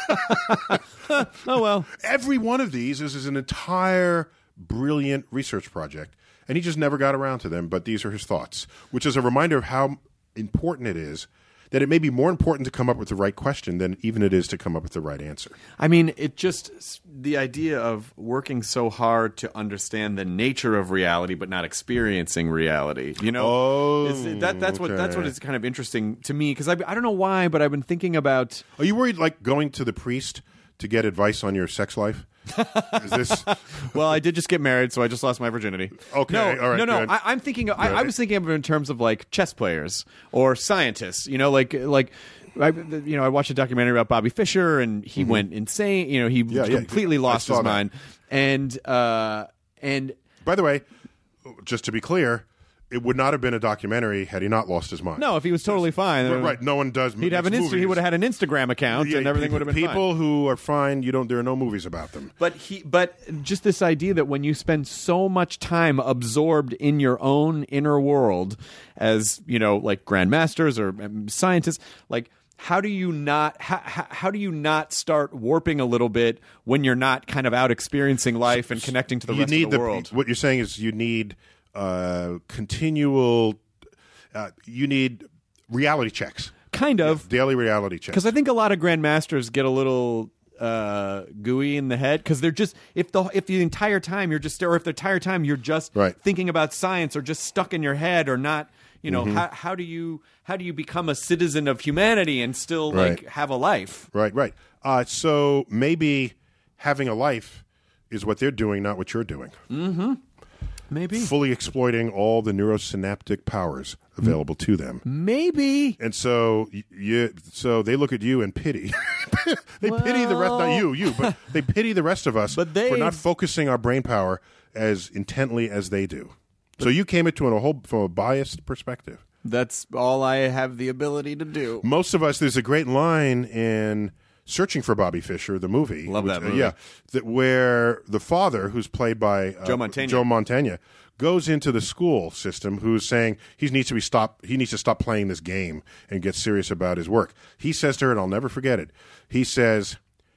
Oh well. Every one of these is, is an entire brilliant research project, and he just never got around to them. But these are his thoughts, which is a reminder of how important it is. That it may be more important to come up with the right question than even it is to come up with the right answer. I mean, it just the idea of working so hard to understand the nature of reality, but not experiencing reality. You know, oh, is, that that's okay. what that's what is kind of interesting to me, because I I don't know why, but I've been thinking about. Are you worried, like going to the priest to get advice on your sex life? Is this? Well, I did just get married, so I just lost my virginity. Okay, no, all right, no, no. good. I, I'm thinking. I, I was thinking of it in terms of like chess players or scientists. You know, like like. I, you know, I watched a documentary about Bobby Fischer, and he mm-hmm. went insane. You know, he yeah, yeah, completely I lost his that. mind. And uh, and by the way, just to be clear, it would not have been a documentary had he not lost his mind. No, if he was totally fine. Right, right. No one does. He'd have an Insta- He would have had an Instagram account, yeah, and everything people, would have been people fine. who are fine. You don't. There are no movies about them. But he. But just this idea that when you spend so much time absorbed in your own inner world, as you know, like grandmasters or um, scientists, like. How do you not how, how do you not start warping a little bit when you're not kind of out experiencing life and connecting to the you rest need of the, the world? What you're saying is you need uh, continual. Uh, you need reality checks. Kind of yeah, daily reality checks. Because I think a lot of grandmasters get a little uh, gooey in the head because they're just if the if the entire time you're just or if the entire time you're just right. thinking about science or just stuck in your head or not. You know, mm-hmm. how how do you how do you become a citizen of humanity and still right. like have a life? Right, right. Uh, so maybe having a life is what they're doing, not what you're doing. Mm-hmm. Maybe fully exploiting all the neurosynaptic powers available to them. Maybe. And so you, so they look at you and pity. they well, pity the rest, not you, you, but they pity the rest of us but they, for not focusing our brain power as intently as they do. So you came into it a whole from a biased perspective. That's all I have the ability to do. Most of us, there's a great line in Searching for Bobby Fischer, the movie. Love which, that movie. Uh, yeah, that where the father, who's played by uh, Joe Mantegna. Joe Mantegna, goes into the school system, who's saying he needs to be stop. He needs to stop playing this game and get serious about his work. He says to her, and I'll never forget it. He says,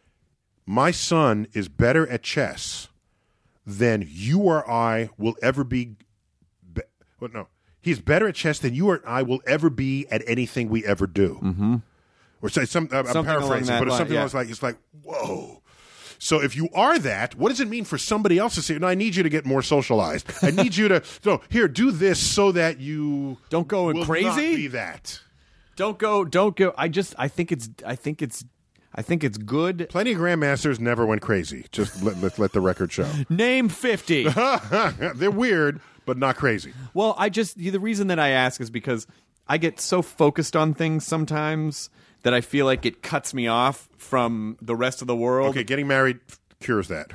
"My son is better at chess than you or I will ever be." be well, no, he's better at chess than you or I will ever be at anything we ever do. Mm-hmm. Or say some, I'm something paraphrasing, but it's line, something yeah. else like it's like, whoa. So if you are that, what does it mean for somebody else to say, no, I need you to get more socialized. I need you to, no, here, do this so that you don't go will crazy. Not be that. Don't go, don't go. I just, I think it's, I think it's, I think it's good. Plenty of grandmasters never went crazy. Just let, let, let the record show. Name fifty. They're weird, but not crazy. Well, I just, the reason that I ask is because I get so focused on things sometimes that I feel like it cuts me off from the rest of the world. Okay, getting married cures that.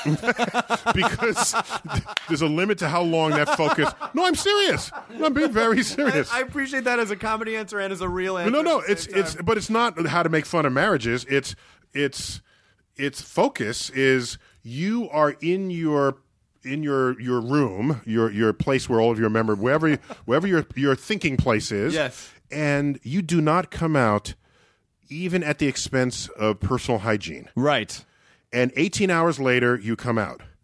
Because there's a limit to how long that focus... No, I'm serious. I'm being very serious. I, I appreciate that as a comedy answer and as a real answer. No, no, it's it's but it's not how to make fun of marriages. It's it's its focus is you are in your in your your room, your your place where all of your members, wherever wherever your your thinking place is. Yes. And you do not come out even at the expense of personal hygiene. Right. And eighteen hours later, you come out.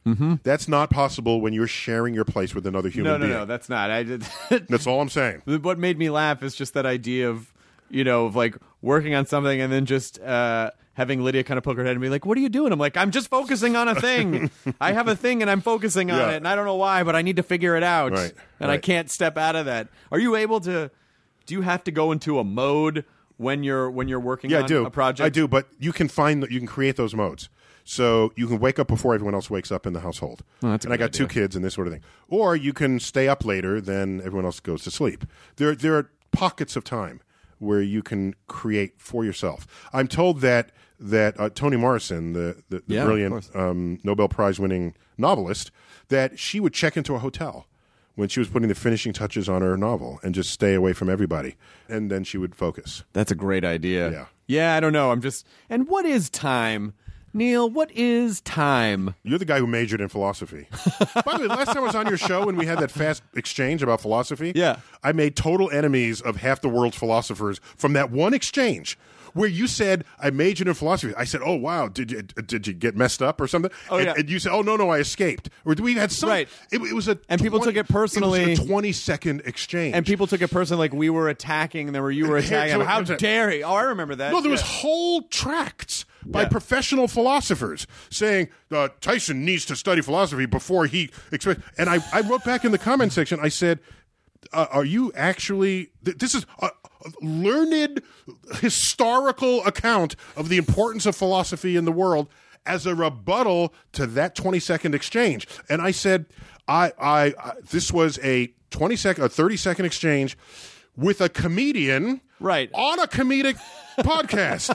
Mm-hmm. That's not possible when you're sharing your place with another human no, no, being. no, that's not. I did. That's all I'm saying. What made me laugh is just that idea of, you know, of like working on something and then just uh, having Lydia kind of poke her head and be like, "What are you doing?" I'm like, "I'm just focusing on a thing. I have a thing and I'm focusing on Yeah. it, and I don't know why, but I need to figure it out, Right, and I right. can't step out of that." Are you able to? Do you have to go into a mode when you're when you're working Yeah, on I do. a project? I do, but you can find you can create those modes. So you can wake up before everyone else wakes up in the household. Oh, that's a and I good got two idea. kids and this sort of thing. Or you can stay up later than everyone else goes to sleep. There, there are pockets of time where you can create for yourself. I'm told that that uh, Toni Morrison, the, the, the Yeah, of brilliant course. um, Nobel Prize-winning novelist, that she would check into a hotel when she was putting the finishing touches on her novel and just stay away from everybody. And then she would focus. That's a great idea. Yeah. Yeah, I don't know. I'm just. And what is time? Neil, what is time? You're the guy who majored in philosophy. By the way, last time I was on your show when we had that fast exchange about philosophy, Yeah. I made total enemies of half the world's philosophers from that one exchange where you said, I majored in philosophy. I said, oh, wow, did you did you get messed up or something? Oh, and, yeah. and you said, oh, no, no, I escaped. Or we had some... Right. It, it was a And people took it personally. It was a twenty-second exchange. And people took it personally, like we were attacking, and then were you were Here- attacking. so- him. How so- dare he? Oh, I remember that. No, there was Yeah. whole tracts by Yeah. professional philosophers saying uh, Tyson needs to study philosophy before he expects. And I, I wrote back in the comment section, I said, uh, are you actually, th- this is a, a learned historical account of the importance of philosophy in the world as a rebuttal to that twenty-second exchange. And I said, I, I, I this was a twenty-second, a thirty-second exchange with a comedian Right. on a comedic podcast,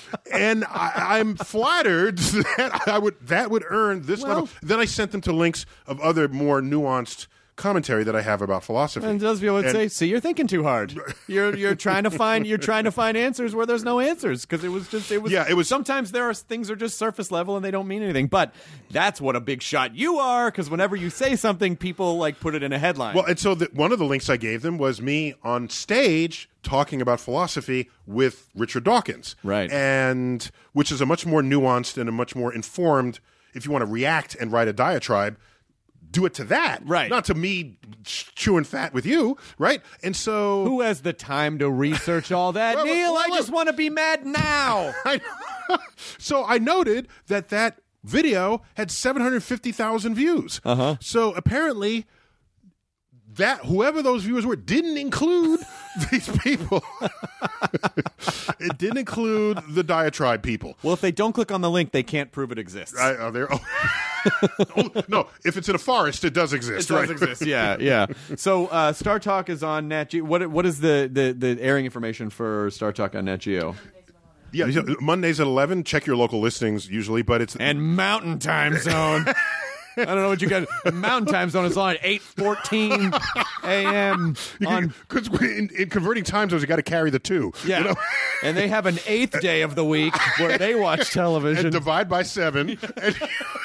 and I, I'm flattered that I would that would earn this Well- level. Then I sent them to links of other more nuanced commentary that I have about philosophy. And those people would And- say, "See, you're thinking too hard. You're you're trying to find you're trying to find answers where there's no answers because it was just it was Yeah, it was- Sometimes there are things are just surface level and they don't mean anything. But that's what a big shot you are because whenever you say something, people like put it in a headline. Well, and so the, one of the links I gave them was me on stage talking about philosophy with Richard Dawkins, Right. and which is a much more nuanced and a much more informed. If you want to react and write a diatribe, do it to that, Right. Not to me chewing fat with you, right? And so Who has the time to research all that? Well, Neil, well, I well, just want to be mad now. I, so I noted that that video had seven hundred fifty thousand views. Uh-huh. So apparently, that whoever those viewers were didn't include these people. It didn't include the diatribe people. Well, if they don't click on the link, they can't prove it exists. I, are there? Oh. Oh, no, if it's in a forest, it does exist. It does right? exist, yeah, yeah. So uh, Star Talk is on Nat Geo. What what is the, the, the airing information for Star Talk on Nat Geo? Yeah, yeah, Mondays at eleven. Check your local listings usually, but it's And Mountain Time Zone. I don't know what you got. Mountain Time Zone is on at eight fourteen a.m. on because in, in converting time zones, you got to carry the two. yeah, you know? and they have an eighth day of the week where they watch television. And divide by seven. And,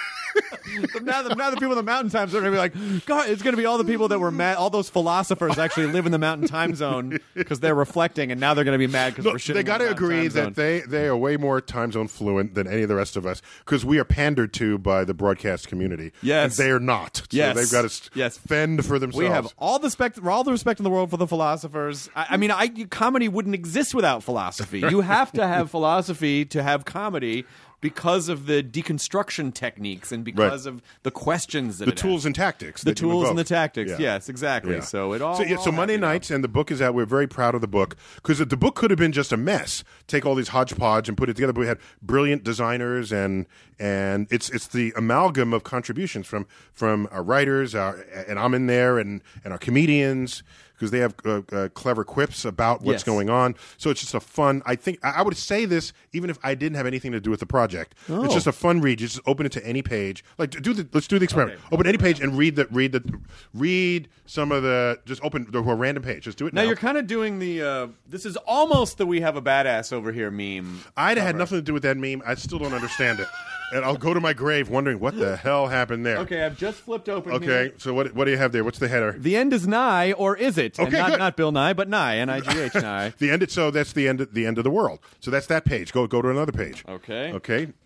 now, the, now the people in the Mountain Time Zone are going to be like, God, it's going to be all the people that were mad. All those philosophers actually live in the Mountain Time Zone because they're reflecting, and now they're going to be mad because no, we're shitting. they got to on the Mountain agree Time Zone. that they, they are way more time zone fluent than any of the rest of us because we are pandered to by the broadcast community. Yes. And they are not. So Yes. they've got to Yes. fend for themselves. We have all the spect- all the respect in the world for the philosophers. I, I mean, I, comedy wouldn't exist without philosophy. You have to have philosophy to have comedy because of the deconstruction techniques and because Right. of the questions that the it tools asks. and tactics. the that you tools and the invoke. tactics. Yeah. Yes, exactly. Yeah. So it all. So, yeah, so all Monday happy now. nights, and the book is out. We're very proud of the book because the book could have been just a mess. Take all these hodgepodge and put it together. But we had brilliant designers, and and it's it's the amalgam of contributions from from our writers, our, and I'm in there, and and our comedians because they have uh, uh, clever quips about what's Yes. going on. So it's just a fun. I think I I would say this even if I didn't have anything to do with the project. Oh. It's just a fun read. You just open it to any page. Like do the let's do the experiment. Open any page and read the read the read some of the just open the a random page. Just do it Now now. you're kind of doing the. Uh, this is almost the "We have a badass over here" meme. I'd had nothing to do with that meme. I still don't understand it, and I'll go to my grave wondering what the hell happened there. Okay, I've just flipped open. Okay. here. So what what do you have there? What's the header? The end is nigh, or is it? And Okay, not, good. not Bill Nye, but Nye, N I G H Nye. The end. So that's the end. The end of the world. So that's that page. Go go to another page. Okay. Okay.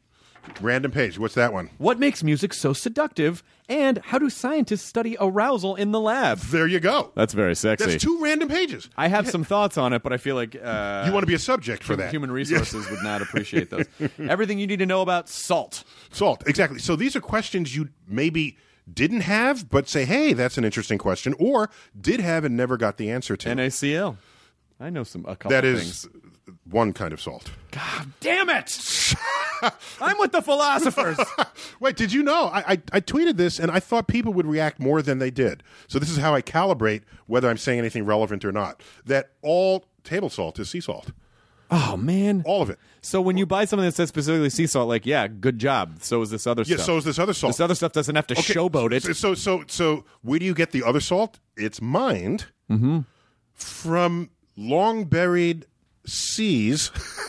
Random page. What's that one? What makes music so seductive? And how do scientists study arousal in the lab? There you go. That's very sexy. That's two random pages. I have some thoughts on it, but I feel like uh, You want to be a subject for that. Human resources would not appreciate those. Everything you need to know about salt. Salt, exactly. So these are questions you maybe didn't have, but say, hey, that's an interesting question, or did have and never got the answer to. N A C L. I know some a couple That of is things. one kind of salt. God damn it! I'm with the philosophers. Wait, did you know? I, I, I tweeted this, and I thought people would react more than they did. So this is how I calibrate whether I'm saying anything relevant or not. That all table salt is sea salt. Oh, man. All of it. So when you buy something that says specifically sea salt, like, yeah, good job. So is this other Yeah, stuff. so is this other salt. This other stuff doesn't have to Okay, showboat it. So, so, so, so where do you get the other salt? It's mined Mm-hmm. from long-buried seas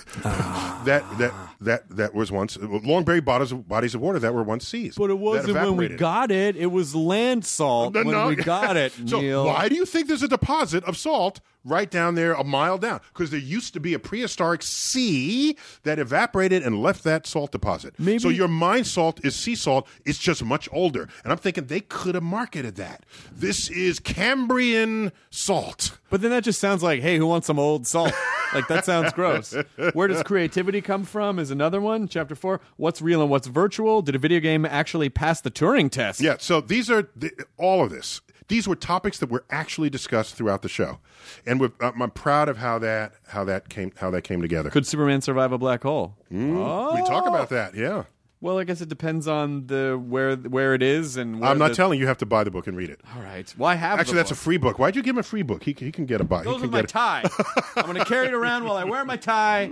that that that that was once long-buried bodies of, bodies of water that were once seas. But it that wasn't when we evaporated. got it. It was land salt No, when no. we got it, So Neil. why do you think there's a deposit of salt right down there a mile down? Because there used to be a prehistoric sea that evaporated and left that salt deposit. Maybe- So your mine salt is sea salt. It's just much older. And I'm thinking they could have marketed that. This is Cambrian salt. But then that just sounds like, hey, who wants some old salt? Like, that sounds gross. Where does creativity come from is another one. Chapter four, what's real and what's virtual? Did a video game actually pass the Turing test? Yeah, so these are the, all of this. These were topics that were actually discussed throughout the show, and we're, I'm I'm proud of how that how that came how that came together. Could Superman survive a black hole? Mm, We talk about that, yeah. Well, I guess it depends on the where where it is and where I'm not the- telling you you have to buy the book and read it. All right. Well, I have Actually, the that's a book. free book. Why'd you give him a free book? He, can- he can get a buy. Goes he can with my get a- tie. I'm going to carry it around while I wear my tie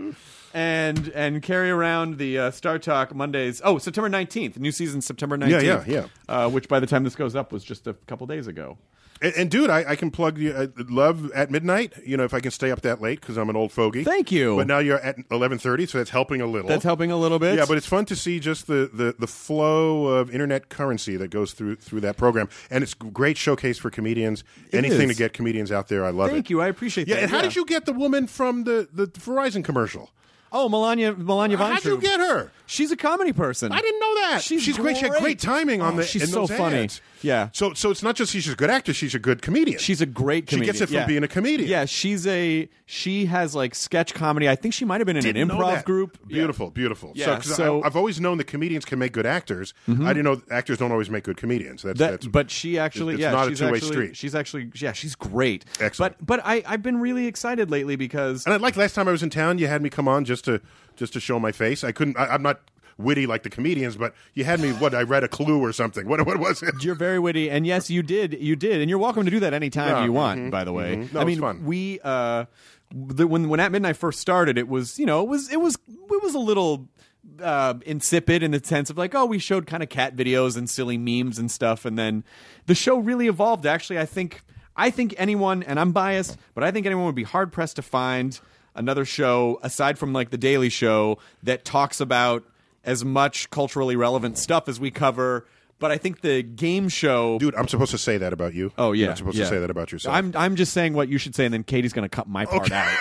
and and carry around the uh, Star Talk Mondays. Oh, September nineteenth. New season September nineteenth. Yeah, yeah, Uh, which by the time this goes up was just a couple days ago. And, and dude, I, I can plug you. I love at midnight. You know, if I can stay up that late because I'm an old fogey. Thank you. But now you're at eleven thirty, so that's helping a little. That's helping a little bit. Yeah, but it's fun to see just the, the, the flow of internet currency that goes through through that program, and it's a great showcase for comedians. It Anything is. to get comedians out there, I love it. Thank you. I appreciate Yeah, that. and how did you get the woman from the, the Verizon commercial? Oh, Melania Melania How'd you Weintraub. get her? She's a comedy person. I didn't know that. She's great. She had great. great timing on Oh, the. she's in so those funny. ads. Yeah. So so it's not just she's a good actor; she's a good comedian. She's a great She comedian. gets it from Yeah. being a comedian. Yeah, she's a she has like sketch comedy. I think she might have been in Didn't an know improv that. group. Beautiful, beautiful. Yeah, So, 'cause so- I, I've always known that comedians can make good actors. I didn't know actors don't always make good comedians. That's, That, that's but she actually, it's yeah, not a she's two-way actually, street. She's actually, yeah, she's great. Excellent. But but I I've been really excited lately because And I like last time I was in town, you had me come on just to just to show my face. I couldn't. I, I'm not witty like the comedians, but you had me. What I read a clue or something. What what was it? you're very witty, and yes, you did, you did, and you're welcome to do that anytime Yeah, you want. mhm, by the way, mhm. No, I it's mean, fun. we uh, the, when when At Midnight first started, it was you know it was it was it was a little. Uh, insipid in the sense of like, oh, we showed kind of cat videos and silly memes and stuff, and then the show really evolved. Actually, I think I think anyone, and I'm biased, but I think anyone would be hard pressed to find another show aside from like the Daily Show that talks about as much culturally relevant stuff as we cover. But I think the game show, Dude, I'm supposed to say that about you. oh yeah, You're not supposed yeah. to say that about yourself. I'm I'm just saying what you should say, and then Katie's going to cut my part out.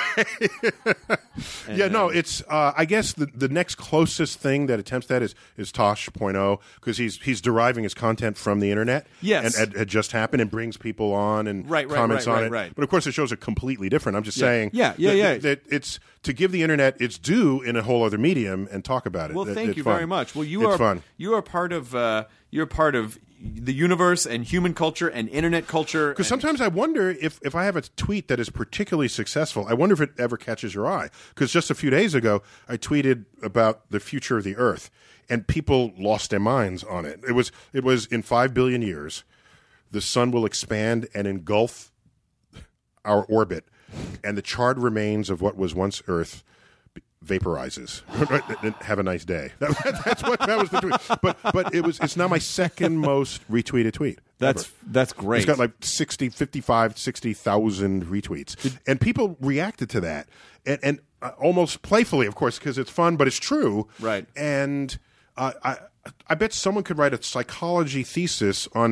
yeah, no, it's. Uh, I guess the, the next closest thing that attempts that is is Tosh point oh because he's he's deriving his content from the internet. Yes. and it had just happened and brings people on and Right, right, comments right, on right, it. right. But of course, the shows are completely different. I'm just Yeah. saying. Yeah, yeah, that, yeah. That, that it's to give the internet its due in a whole other medium and talk about it. Well, That- thank it's you fun. very much. Well, you it's are fun. you are part of uh, you're part of the universe and human culture and internet culture. Because and- sometimes I wonder if, if I have a tweet that is particularly successful, I wonder if it ever catches your eye. Because just a few days ago, I tweeted about the future of the Earth, and people lost their minds on it. It was it was in five billion years, the sun will expand and engulf our orbit, and the charred remains of what was once Earth vaporizes. Have a nice day. That, that's what that was the tweet. But but it was it's now my second most retweeted tweet. that's ever. that's great. It's got like sixty, fifty-five, sixty thousand retweets. And people reacted to that. And, and uh, almost playfully, of course, because it's fun, but it's true. Right. And uh, I, I bet someone could write a psychology thesis on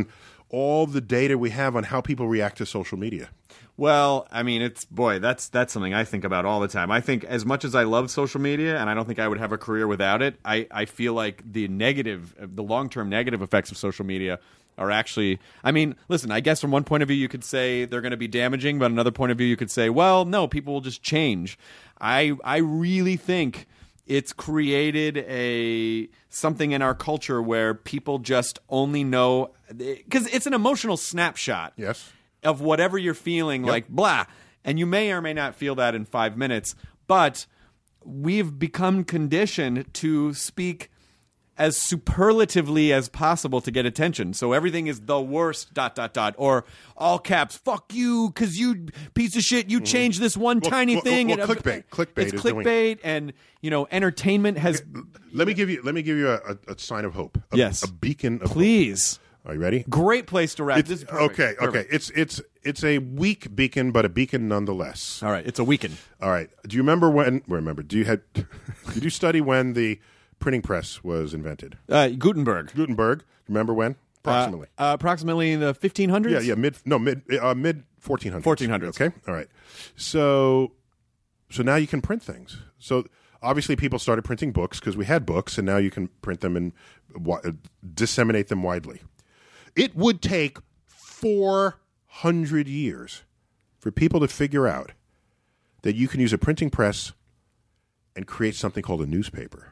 all the data we have on how people react to social media. Well, I mean, it's boy, that's that's something I think about all the time. I think as much as I love social media, and I don't think I would have a career without it, I, I feel like the negative, the long-term negative effects of social media are actually, I mean, listen, I guess from one point of view you could say they're going to be damaging, but another point of view you could say, well, no, people will just change. I I really think it's created a something in our culture where people just only know, because it's an emotional snapshot. Yes. Of whatever you're feeling, Yep. like blah. And you may or may not feel that in five minutes, but we've become conditioned to speak as superlatively as possible to get attention. So everything is the worst, dot, dot, dot, or all caps, fuck you, because you piece of shit, you changed this one Well, tiny well, thing. well, and, clickbait. Clickbait It's is doing- clickbait, and, you know, entertainment has... Let me give you. Let me give you a, a, a sign of hope. A, Yes. a beacon of hope. Please. Are you ready? Great place to wrap. It's, This is perfect. okay. Perfect. Okay. It's it's it's a weak beacon, but a beacon nonetheless. All right, it's a weekend. All right. Do you remember when? Remember? Do you had? Did you study when the printing press was invented? Uh, Gutenberg. Gutenberg. Remember when? Approximately. Uh, uh, approximately in the fifteen hundreds? yeah. Yeah. Mid. No. Mid. Uh, mid fourteen hundreds. fourteen hundreds. Okay. All right. So, so now you can print things. So obviously people started printing books because we had books, and now you can print them and wi- disseminate them widely. It would take four hundred years for people to figure out that you can use a printing press and create something called a newspaper.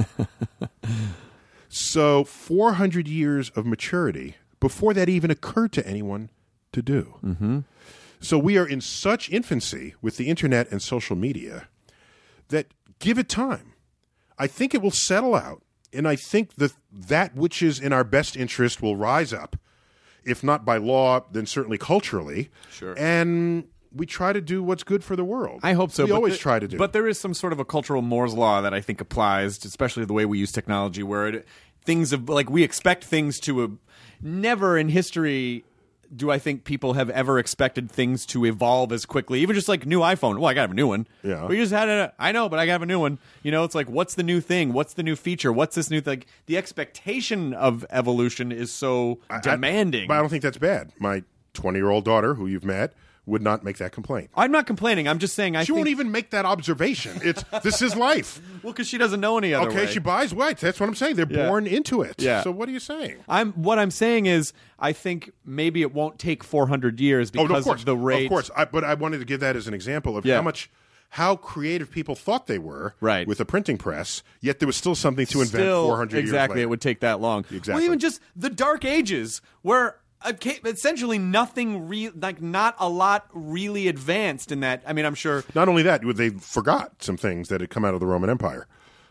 So four hundred years of maturity before that even occurred to anyone to do. Mm-hmm. So we are in such infancy with the internet and social media that give it time. I think it will settle out, and I think that that which is in our best interest will rise up, if not by law, then certainly culturally. Sure. And we try to do what's good for the world. I hope so. We but always the- try to do. But there is some sort of a cultural Moore's law that I think applies, especially the way we use technology, where it, things have, like, we expect things to. Uh, never in history do I think people have ever expected things to evolve as quickly. Even just like new iPhone. Well, I gotta have a new one. Yeah. We just had a. I know, but I gotta have a new one. You know, it's like, what's the new thing? What's the new feature? What's this new thing? The expectation of evolution is so I- demanding. But I don't think that's bad. My twenty-year-old daughter, who you've met, would not make that complaint. I'm not complaining. I'm just saying I She think. won't even make that observation. It's this is life. Well, because she doesn't know any other Okay, way. she buys white. That's what I'm saying. They're Yeah. born into it. Yeah. So what are you saying? I'm what I'm saying is I think maybe it won't take four hundred years because oh, no, of course, the rate. Of course, I, but I wanted to give that as an example of Yeah. how much, how creative people thought they were Right. with a printing press. Yet there was still something to invent Still, four hundred exactly, years later. it would take that long. Exactly. Well, even just the Dark Ages, where uh, ca- essentially nothing, re- like not a lot, really advanced in that. I mean, I'm sure. Not only that, they forgot some things that had come out of the Roman Empire.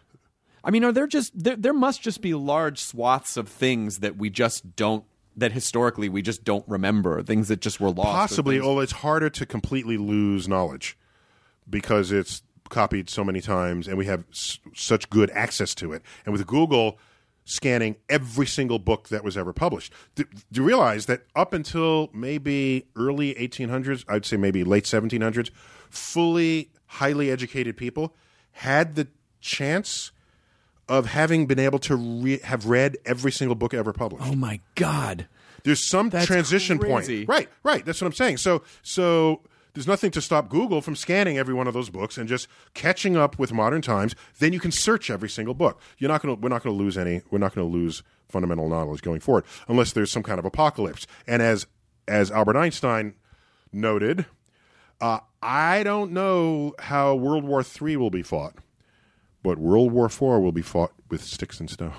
I mean, are there just there? There must just be large swaths of things that we just don't. That historically we just don't remember. Things that just were lost. or Possibly, things- although it's harder to completely lose knowledge because it's copied so many times and we have s- such good access to it. And with Google scanning every single book that was ever published, do, do you realize that up until maybe early eighteen hundreds, I'd say maybe late seventeen hundreds, fully highly educated people had the chance of having been able to re- have read every single book ever published. Oh my God. There's some That's transition crazy. point. Right, right. That's what I'm saying. So so there's nothing to stop Google from scanning every one of those books and just catching up with modern times. Then you can search every single book. You're not going to we're not going to lose any we're not going to lose fundamental knowledge going forward unless there's some kind of apocalypse. And as as Albert Einstein noted, uh, I don't know how World War Three will be fought. But World War Four will be fought with sticks and stones.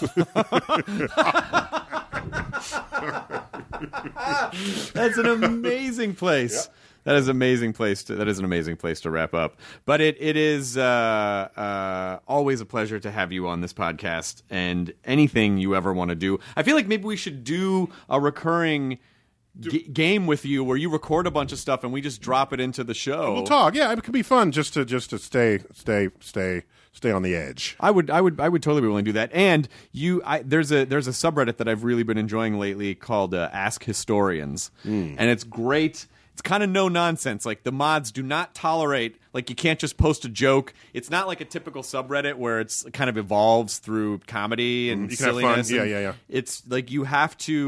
That's an amazing place. That is an amazing place. To, that is an amazing place to wrap up. But it it is uh, uh, always a pleasure to have you on this podcast. And anything you ever want to do, I feel like maybe we should do a recurring g- game with you where you record a bunch of stuff and we just drop it into the show. We'll talk. Yeah, it could be fun just to just to stay stay stay stay on the edge. I would, I would, I would totally be willing to do that. And you, I, there's a there's a subreddit that I've really been enjoying lately called uh, Ask Historians, and it's great. It's kind of no nonsense. Like the mods do not tolerate. Like you can't just post a joke. It's not like a typical subreddit where it's kind of evolves through comedy and You can have fun. silliness. Yeah, and yeah, yeah. It's like you have to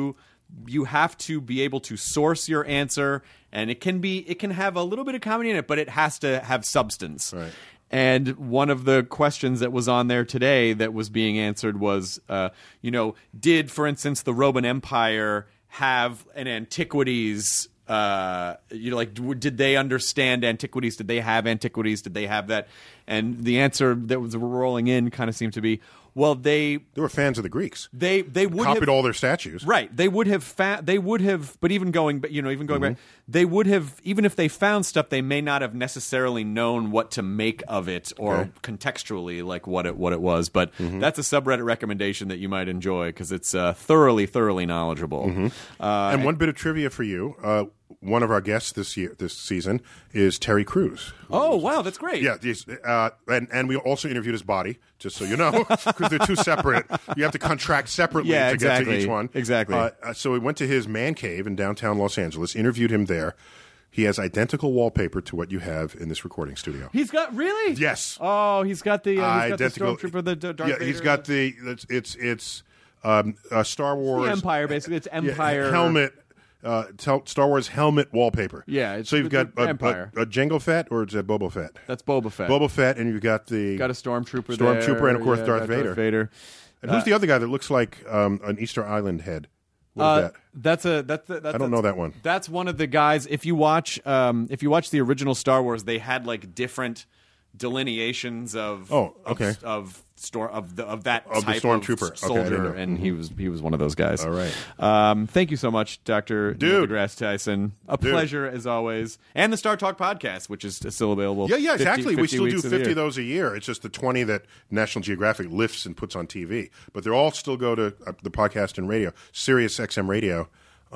you have to be able to source your answer, and it can be it can have a little bit of comedy in it, but it has to have substance. Right. And one of the questions that was on there today that was being answered was, uh, you know, did, for instance, the Roman Empire have an antiquities? Uh, you know, like, did they understand antiquities? Did they have antiquities? Did they have that? And the answer that was rolling in kind of seemed to be, well, they They were fans of the Greeks. they they would Copied have, all their statues. right. They would have fa- they would have, but even going, you know, even going Mm-hmm. back, they would have, even if they found stuff, they may not have necessarily known what to make of it or Okay. contextually like what it what it was. But Mm-hmm. that's a subreddit recommendation that you might enjoy because it's uh, thoroughly thoroughly knowledgeable. Mm-hmm. Uh, And one bit of trivia for you. Uh, one of our guests this year, this season, is Terry Crews. oh wow, that's great. Yeah, these, uh, and and we also interviewed his body, just so you know, because they're two separate. You have to contract separately Yeah, to exactly. get to each one. Exactly. Uh, uh, so we went to his man cave in downtown Los Angeles, interviewed him there. He has identical wallpaper to what you have in this recording studio. He's got really Yes. Oh, he's got the uh, he's got identical. the stormtrooper, the D- Darth yeah, he's Vader. got the. It's it's, it's um, uh, Star Wars the Empire basically. It's yeah, Empire helmet. Uh, tel- Star Wars helmet wallpaper. Yeah, it's so you've with got the a, Empire. a, a Jango Fett, or is that Boba Fett? That's Boba Fett. Boba Fett, and you've got the got a stormtrooper, Stormtrooper, there. and of course Yeah, Darth got Vader. Darth Vader. And who's the other guy that looks like um, an Easter Island head? What is Uh, that? That's a that's a, that's I don't a- know that one. That's one of the guys. If you watch, um, if you watch the original Star Wars, they had like different delineations of Oh, of- okay. of store of the of that Of the type stormtrooper. of Okay, I didn't soldier, know. and he was he was one of those guys. All right. Um, thank you so much, Doctor Dude. deGrasse Tyson. A Dude. pleasure as always, and the Star Talk podcast, which is still available. Yeah, yeah, fifty exactly. we fifty still do weeks of the fifty year. of those a year. It's just the twenty that National Geographic lifts and puts on T V. But they all still go to uh, the podcast and radio, Sirius X M Radio,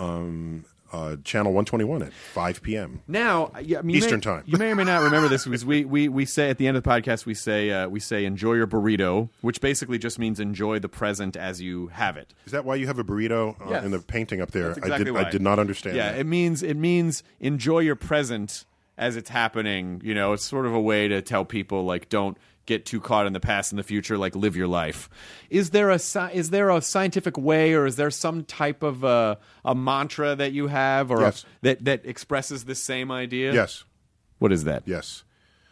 um, uh, channel one twenty-one at five p.m. Now, yeah, I mean, you Eastern may, time. You may or may not remember this because we, we, we say at the end of the podcast we say uh, we say enjoy your burrito, which basically just means enjoy the present as you have it. Is that why you have a burrito uh, Yes. in the painting up there? That's exactly I did why. I did not understand Yeah, that. it means it means enjoy your present as it's happening. You know, it's sort of a way to tell people like don't get too caught in the past and the future. Like live your life. Is there a sci- is there a scientific way, or is there some type of uh, a mantra that you have, or Yes. a, that that expresses this same idea? Yes. What is that? Yes.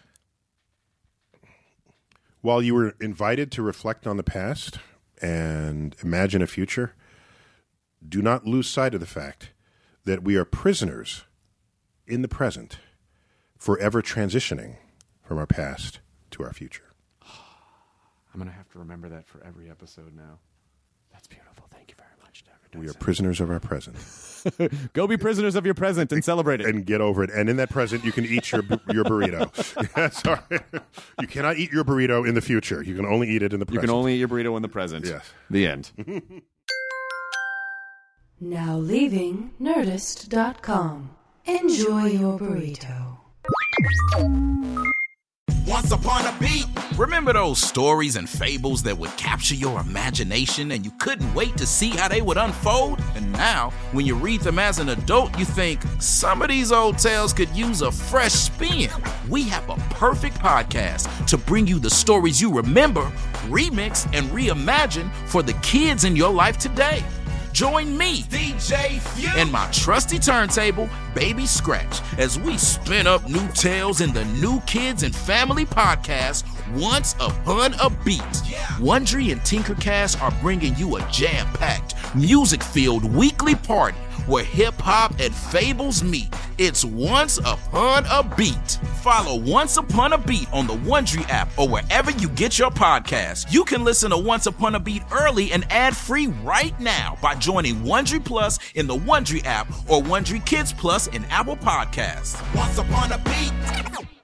While you were invited to reflect on the past and imagine a future, do not lose sight of the fact that we are prisoners in the present, forever transitioning from our past to our future. I'm going to have to remember that for every episode now. That's beautiful. Thank you very much, Doctor We are prisoners of our present. Go be prisoners of your present and celebrate it. And get over it. And in that present, you can eat your your burrito. Sorry. You cannot eat your burrito in the future. You can only eat it in the You present. can only eat your burrito in the present. Yes. The end. Now leaving Nerdist dot com. Enjoy your burrito. Once upon a beat. Remember those stories and fables that would capture your imagination and you couldn't wait to see how they would unfold? And now, when you read them as an adult, you think some of these old tales could use a fresh spin. We have a perfect podcast to bring you the stories you remember, remix, and reimagine for the kids in your life today. Join me, D J Few, and my trusty turntable, Baby Scratch, as we spin up new tales in the New Kids and Family podcast, Once Upon a Beat. Wondery and Tinkercast are bringing you a jam-packed, music-filled weekly party where hip-hop and fables meet. It's Once Upon a Beat. Follow Once Upon a Beat on the Wondery app or wherever you get your podcasts. You can listen to Once Upon a Beat early and ad-free right now by joining Wondery Plus in the Wondery app or Wondery Kids Plus in Apple Podcasts. Once Upon a Beat.